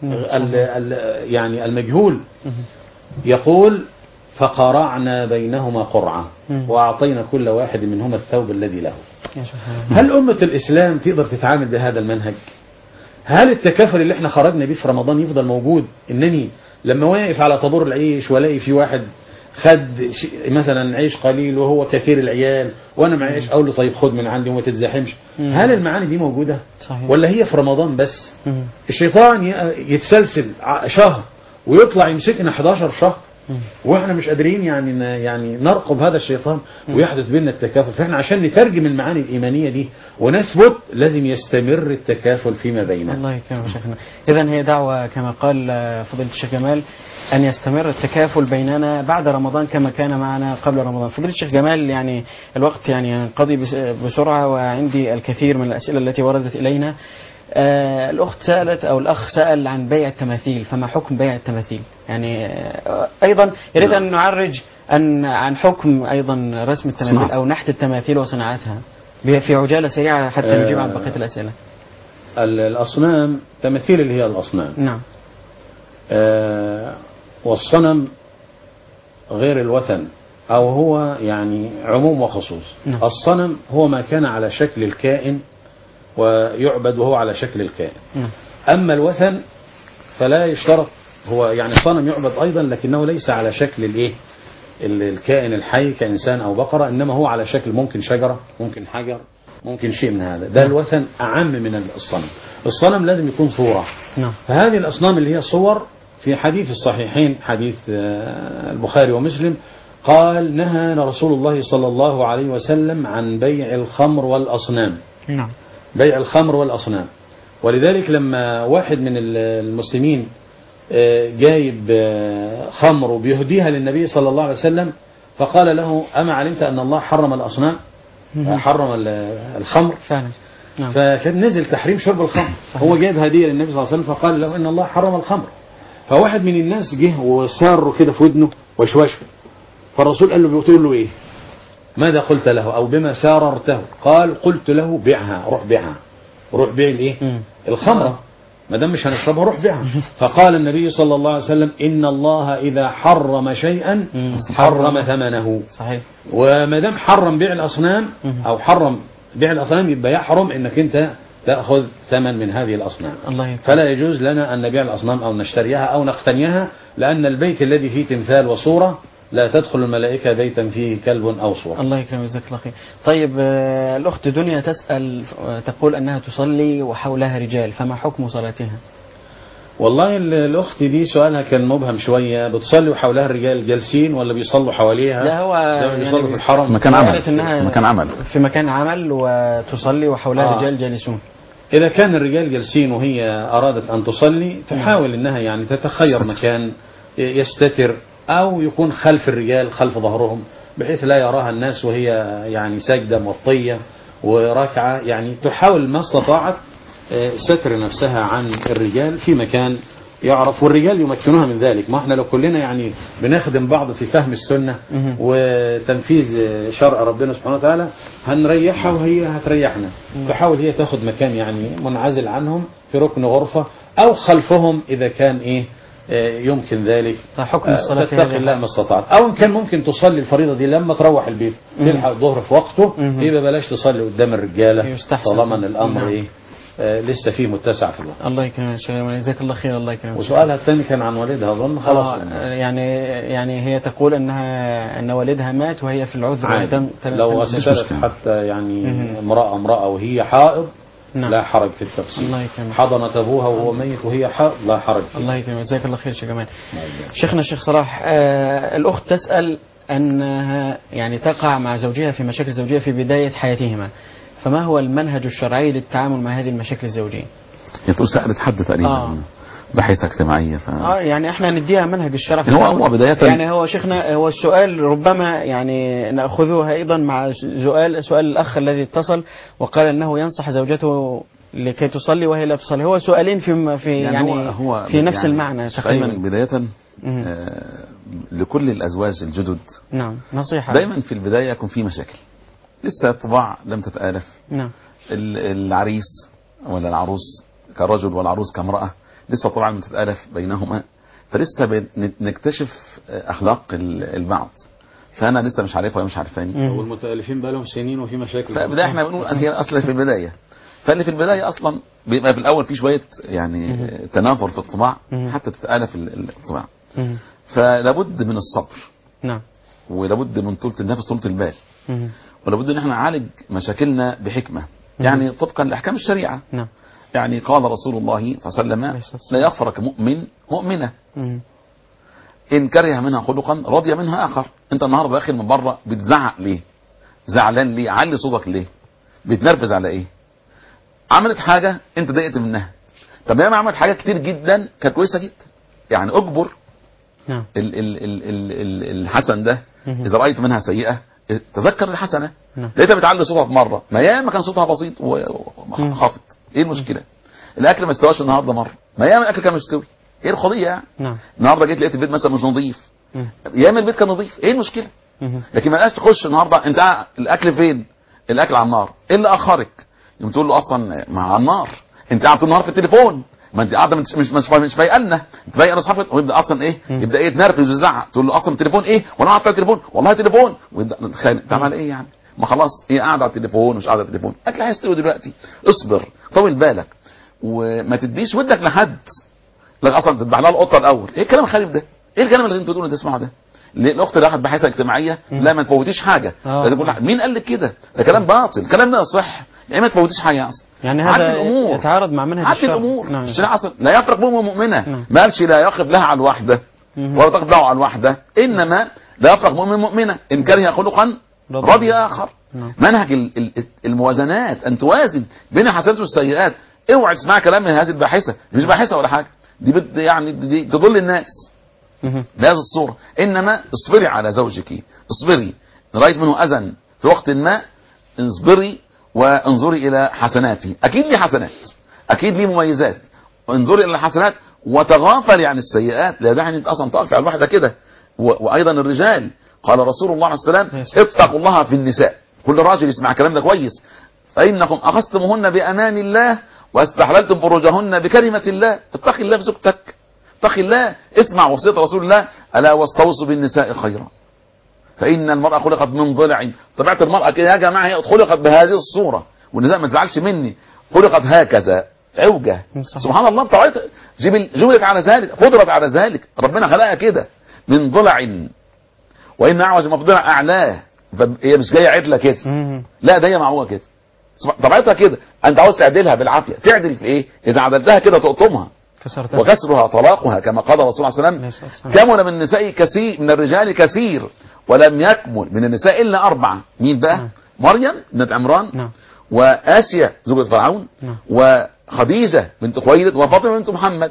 يعني المجهول. يقول فقرعنا بينهما قرعة وأعطينا كل واحد منهما الثوب الذي له. هل أمة الإسلام تقدر تتعامل بهذا المنهج؟ هل التكافل اللي احنا خرجنا بيه في رمضان يفضل موجود؟ إنني لما واقف على طابور العيش ولاقي في واحد خد مثلا عيش قليل وهو كثير العيال وانا معيش اقول له طيب خد من عندي وما تتزاحمش. هل المعاني دي موجودة؟ صحيح. ولا هي في رمضان بس؟ الشيطان يتسلسل شهر ويطلع يمسكنا 11 شهر واحنا مش قادرين يعني نرقب هذا الشيطان ويحدث بيننا التكافل. فاحنا عشان نترجم المعاني الإيمانية دي ونثبت لازم يستمر التكافل فيما بيننا. الله يكرمك يا شيخنا. إذن هي دعوة كما قال فضيلة الشيخ جمال أن يستمر التكافل بيننا بعد رمضان كما كان معنا قبل رمضان. فضيلة الشيخ جمال يعني الوقت يعني ينقضي بسرعة وعندي الكثير من الأسئلة التي وردت إلينا. الأخت سألت أو الأخ سأل عن بيع التماثيل، فما حكم بيع التماثيل؟ يعني أيضا يريد أن نعرج عن حكم أيضا رسم التماثيل أو نحت التماثيل وصناعتها في عجالة سريعة حتى نجيب عن بقية الأسئلة. الأصنام، تماثيل اللي هي الأصنام. نعم. والصنم غير الوثن، أو هو يعني عموم وخصوص. الصنم هو ما كان على شكل الكائن ويعبد وهو على شكل الكائن. أما الوثن فلا يشترط، هو يعني صنم يعبد أيضا لكنه ليس على شكل الإيه الكائن الحي كإنسان أو بقرة، إنما هو على شكل ممكن شجرة ممكن حجر ممكن شيء من هذا. ده الوثن أعم من الصنم. الصنم لازم يكون صورة. فهذه الأصنام اللي هي صور، في حديث الصحيحين حديث البخاري ومسلم قال نهى رسول الله صلى الله عليه وسلم عن بيع الخمر والأصنام. بيع الخمر والأصنام. ولذلك لما واحد من المسلمين جايب خمر وبيهديها للنبي صلى الله عليه وسلم فقال له أما علمت أن الله حرم الأصنام، حرم الخمر فعلا. فكان نزل تحريم شرب الخمر. هو جايب هدية للنبي صلى الله عليه وسلم فقال له إن الله حرم الخمر. فواحد من الناس جه وساره كده في ودنه وشوشه، فالرسول قال له بتقول له إيه؟ ماذا قلت له أو بما ساررته؟ قال قلت له بيعها، روح بيعها، روح بيع الإيه؟ الخمرة، ما دام مش هنشربها روح بيعها. فقال النبي صلى الله عليه وسلم إن الله إذا حرم شيئا حرم ثمنه. صحيح. وما دام حرم بيع الأصنام أو حرم بيع الأصنام يبقى يحرم إنك أنت تأخذ ثمن من هذه الأصنام. فلا يجوز لنا أن نبيع الأصنام أو نشتريها أو نقتنيها، لأن البيت الذي فيه تمثال وصورة لا تدخل الملائكة بيتا فيه كلب أو صورة. الله يكرمك جزاك الله خير. طيب الأخت دنيا تسأل تقول أنها تصلي وحولها رجال، فما حكم صلاتها؟ والله الأخت دي سؤالها كان مبهم شوية. بتصلي وحولها الرجال جالسين ولا بيصلوا حواليها؟ لا هو بيصلوا يعني في الحرم في مكان عمل، في مكان عمل، في مكان عمل وتصلي وحولها رجال جالسون. إذا كان الرجال جالسين وهي أرادت أن تصلي تحاول أنها يعني تتخير مكان يستتر أو يكون خلف الرجال خلف ظهرهم بحيث لا يراها الناس وهي يعني ساجدة موطية وراكعة، يعني تحاول ما استطاعت ستر نفسها عن الرجال في مكان يعرف، والرجال يمكنوها من ذلك. ما احنا لو كلنا يعني بنخدم بعض في فهم السنة وتنفيذ شرع ربنا سبحانه وتعالى هنريحها وهي هتريحنا. تحاول هي تاخد مكان يعني منعزل عنهم في ركن غرفة أو خلفهم إذا كان إيه يمكن ذلك. حكم الصلاة تتقي الله ما استطعت، أو إن كان ممكن تصلي الفريضة دي لما تروح البيت تلحق الظهر في وقته يبقى بلاش تصلي قدام الرجالة طالما ان الأمر إيه لسه فيه متسع في الوقت. الله يكرمك يا شيخ، جزاك الله خير. الله يكرمك. وسؤالها الثاني كان عن والدها أظن. خلاص يعني هي تقول أن والدها مات وهي في العذر. لو أسألت حتى يعني امرأة وهي حائض لا حرج في التفسير. الله يكرمك. حضنت أبوها وهو ميت وهي حائض لا حرج فيه. الله يكرمك جزاك الله خير شيخ جمال. شيخنا الشيخ صلاح الأخت تسأل أنها يعني تقع مع زوجها في مشاكل زوجية في بداية حياتهما، فما هو المنهج الشرعي للتعامل مع هذه المشاكل الزوجية؟ تقول سألت حد تقريبا بحيث اجتماعية يعني احنا نديها منهج الشرع. هو بداية يعني هو شيخنا هو السؤال ربما يعني نأخذه أيضا مع سؤال الأخ الذي اتصل وقال أنه ينصح زوجته لكي تصلي وهي لا تصلي. هو سؤالين في يعني هو في نفس يعني المعنى تقريبا. بداية لكل الأزواج الجدد نصيحة دايما في البداية يكون في مشاكل، لسه الطباع لم تتآلف. العريس ولا العروس كرجل والعروس كامرأة لسه طبعا لم تتآلف بينهما، فلسه نكتشف أخلاق البعض، فأنا لسه مش عارفها وهي مش عارفاني، والمتآلفين بقى لهم سنين وفي مشاكل. فبداية احنا بنقول هي أصلا في البداية، فاللي في البداية أصلا بيبقى في الأول في شوية يعني تنافر في الطباع حتى تتآلف الطباع. فلابد من الصبر ولابد من طولة النفس طولة البال، ولابد ان احنا نعالج مشاكلنا بحكمة يعني طبقا لأحكام الشريعة. يعني قال رسول الله صلى الله عليه وسلم لا يفرق مؤمن مؤمنة إن كره منها خلقا رضي منها آخر. انت النهارده داخل من بره بتزعق ليه؟ زعلان ليه؟ علي صوتك ليه؟ بتنرفز على ايه؟ عملت حاجة انت ضايقت منها. طب هي عملت حاجات كتير جدا كانت كويسة جدا، يعني اجبر الحسن ده إذا رأيت منها سيئة تذكر الحسنة. لقيتها بتعلي صوتها في مرة، ما ياما كان صوتها بسيط وخافت، ايه المشكلة؟ الاكل ما استواش النهارده مرة، ما ياما الاكل كان مستوي، ايه القضية يعني؟ النهارده جيت لقيت البيت مثلا مش نظيف، ياما البيت كان نظيف، ايه المشكلة؟ لكن ما لقاش تخش النهارده انت الاكل فين؟ الاكل على النار، ايه اللي اخرك؟ يوم تقول له اصلا مع النار، انت قاعد طول النهار في التليفون، ما انت قاعده مش فايقنا، انت فايقنا اصحابك، ويبدا اصلا ايه يبدا ايه يتنرفز ويزعق، تقول له اصلا التليفون ايه وانا قاعد على التليفون، والله تليفون، ويبدا نتخانق. تعمل ايه يعني؟ ما خلاص هي قاعده على التليفون ومش قاعده على التليفون، اكل هيستوي دلوقتي. اصبر، طول بالك، وما تديش ودك لحد لك اصلا تذبح لها القطه الاول. ايه الكلام الخارب ده؟ ايه الكلام اللي انتوا بتقولوا تسمعوا ده؟ الاخت اللي راحت بحثه اجتماعيه لا ما تفوتيش حاجه، لازم تقول مين قال لك كده؟ ده كلام باطل، كلام لا يصح، يعني ما تفوتيش حاجه اصلا. يعني هذا يتعارض مع منهج الشرع. الامور الشريعه اصلا لا يفرق مؤمن مؤمنه، ما قالش لا يقف لها على الوحده ولا تخضع على الوحده، انما لا يفرق مؤمن مؤمنه ان كره خلقا رضي اخر. منهج الموازنات، ان توازن بين الحسنات والسيئات. اوعى تسمع كلام من هذه الباحثه، مش باحثه ولا حاجه، دي يعني دي تضل الناس بهذه الصوره. انما اصبري على زوجك، اصبري رايت منه اذى في وقت ما، اصبري وانظري الى حسناته، اكيد ليه حسنات، اكيد ليه مميزات، انظري الى الحسنات وتغافلي عن السيئات. لا داعي انت اصلا تقف على الواحده كده. وايضا الرجال، قال رسول الله عليه السلام اتقوا الله في النساء. كل راجل يسمع الكلام ده كويس، فانكم اخذتموهن بامان الله واستحللتم فروجهن بكلمه الله. اتقي الله في زوجتك، اتقي الله، اسمع وصيه رسول الله الا واستوصوا بالنساء خيرا فان المراه خلقت من ضلع. طبيعه المراه كده يا جماعه، هي خلقت بهذه الصوره، والنساء ما تزعلش مني، خلقت هكذا عوجه. سبحان الله، طبيعتها جبلت على ذلك، فطرت على ذلك، ربنا خلقها كده من ضلع، وان اعوج ما في ضلع اعلاه. هي مش جايه عدله كده، لا ده هي معوجه كده، طبيعتها كده. انت عاوز تعدلها بالعافيه، تعدل في ايه؟ اذا عدلتها كده تقطمها، وكسرها طلاقها كما قال الرسول صلى الله عليه وسلم كمل من النساء كثير، من الرجال كثير ولم يكمل من النساء الا 4. مين بقى؟ مريم بنت عمران، وآسيا زوجة فرعون، وخديجة بنت خويلد، وفاطمة بنت محمد.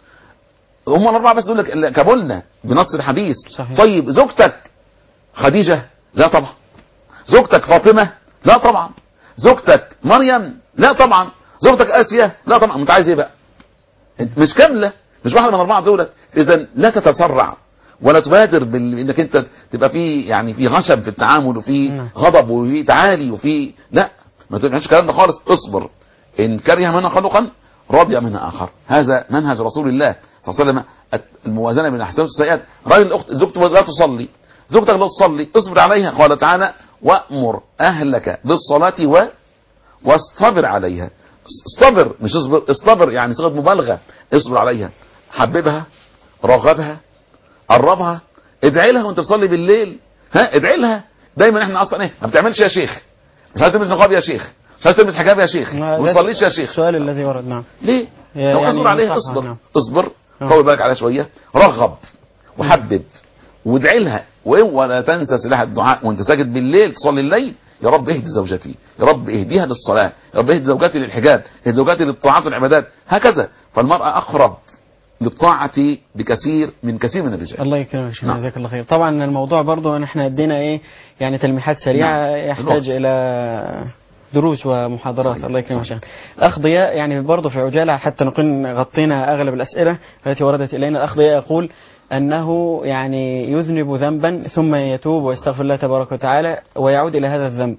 هم ال4 بس دول كملنا بنص الحديث. طيب زوجتك خديجة؟ لا طبعا. زوجتك فاطمة؟ لا طبعا. زوجتك مريم؟ لا طبعا. زوجتك آسيا؟ لا طبعا. انت عايز ايه بقى؟ مش كاملة، مش واحدة من 4 دولت. اذا لا تتسرع ولا تبادر بانك انت تبقى في يعني في غشم في التعامل، وفي غضب، وفي تعالي، وفي لا، ما تقولش الكلام ده خالص. اصبر، ان كره منها خلقا رضي منها اخر. هذا منهج رسول الله صلى الله عليه وسلم، الموازنه بين الحسنات والسيئات. راجل الاخت زوجته لا تصلي، زوجتك لا تصلي، اصبر عليها. قال تعالى وامر اهلك بالصلاه واصطبر عليها. اصطبر مش اصبر، اصطبر يعني صيغه مبالغه، اصبر عليها، حببها، رغبها، قربها، ادعي لها وانت بتصلي بالليل. ادعي لها دايما. احنا اصلا ايه ما بتعملش يا شيخ؟ مش عايز تلبس نقاب يا شيخ، مش عايز تلبس حجاب يا شيخ، ما تصليش يا شيخ. السؤال الذي ورد. نعم. ليه؟ لو يعني اصبر عليها، اصبر اصبر، طول بالك عليها شويه، رغب وحبب وادعي لها. ولا تنسى سلاح الدعاء وانت ساجد بالليل تصلي الليل. يا رب اهدي زوجتي، يا رب اهديها للصلاه، يا رب اهدي زوجتي للحجاب، اهدي زوجتي للطاعات والعبادات، هكذا. فالمراه اقرب للطاعة بكثير من الرجال. الله يكرمك شيخ، جزاك الله خير. طبعا الموضوع برضه ان احنا ادينا ايه يعني تلميحات سريعة، يحتاج الى دروس ومحاضرات. الله يكرمك شيخ. الاخ ضياء يعني برضه في عجالة حتى نكون غطينا اغلب الاسئلة التي وردت الينا. الاخ ضياء يقول انه يعني يذنب ذنبا ثم يتوب ويستغفر الله تبارك وتعالى ويعود الى هذا الذنب،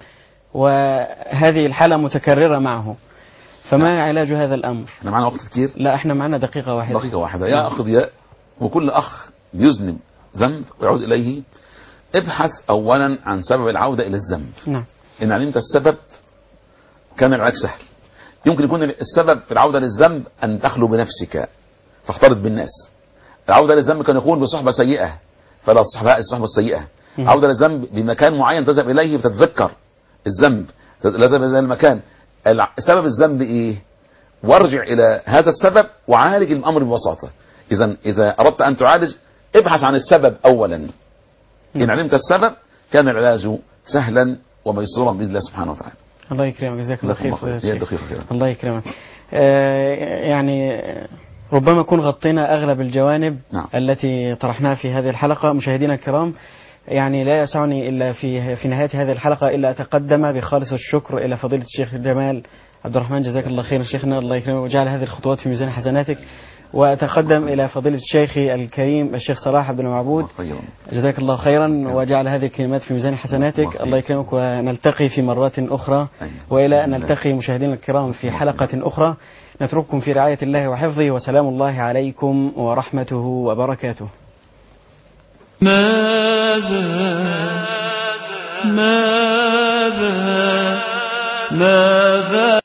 وهذه الحالة متكررة معه، فما علاج هذا الأمر؟ احنا معنا وقت كتير؟ لا احنا معنا دقيقة واحدة. دقيقة واحدة. يا أخ ضياء، وكل أخ يذنب ذنب ويعود إليه، ابحث أولا عن سبب العودة إلى الذنب. نعم. إن علمت السبب كان العلاج سهل. يمكن يكون السبب في العودة للذنب أن تخلو بنفسك تختلط بالناس. العودة للذنب كان يكون بصحبة سيئة فلا تصحبها الصحبة السيئة. العودة للذنب بمكان معين تذهب إليه فتتذكر الذنب، لا تذهب إلى المكان. سبب الذنب ايه؟ وارجع الى هذا السبب وعالج الامر ببساطه. اذا اردت ان تعالج ابحث عن السبب اولا. ان علمت السبب كان العلاج سهلا وميسورا باذن الله سبحانه وتعالى. الله يكرمك، جزاك الله خير. الله يكرمك. يعني ربما نكون غطينا اغلب الجوانب التي طرحناها في هذه الحلقه. مشاهدينا الكرام، يعني لا يسعني إلا في نهاية هذه الحلقة إلا أتقدم بخالص الشكر إلى فضيلة الشيخ جمال عبد الرحمن. جزاك الله خير شيخنا، الله يكرمك وجعل هذه الخطوات في ميزان حسناتك. وأتقدم إلى فضيلة الشيخ الكريم الشيخ صلاح عبد المعبود، جزاك الله خيرا وجعل هذه الكلمات في ميزان حسناتك. الله يكرمك، ونلتقي في مرات أخرى، وإلى أن نلتقي مشاهدينا الكرام في حلقة أخرى. نترككم في رعاية الله وحفظه، وسلام الله عليكم ورحمته وبركاته. ماذا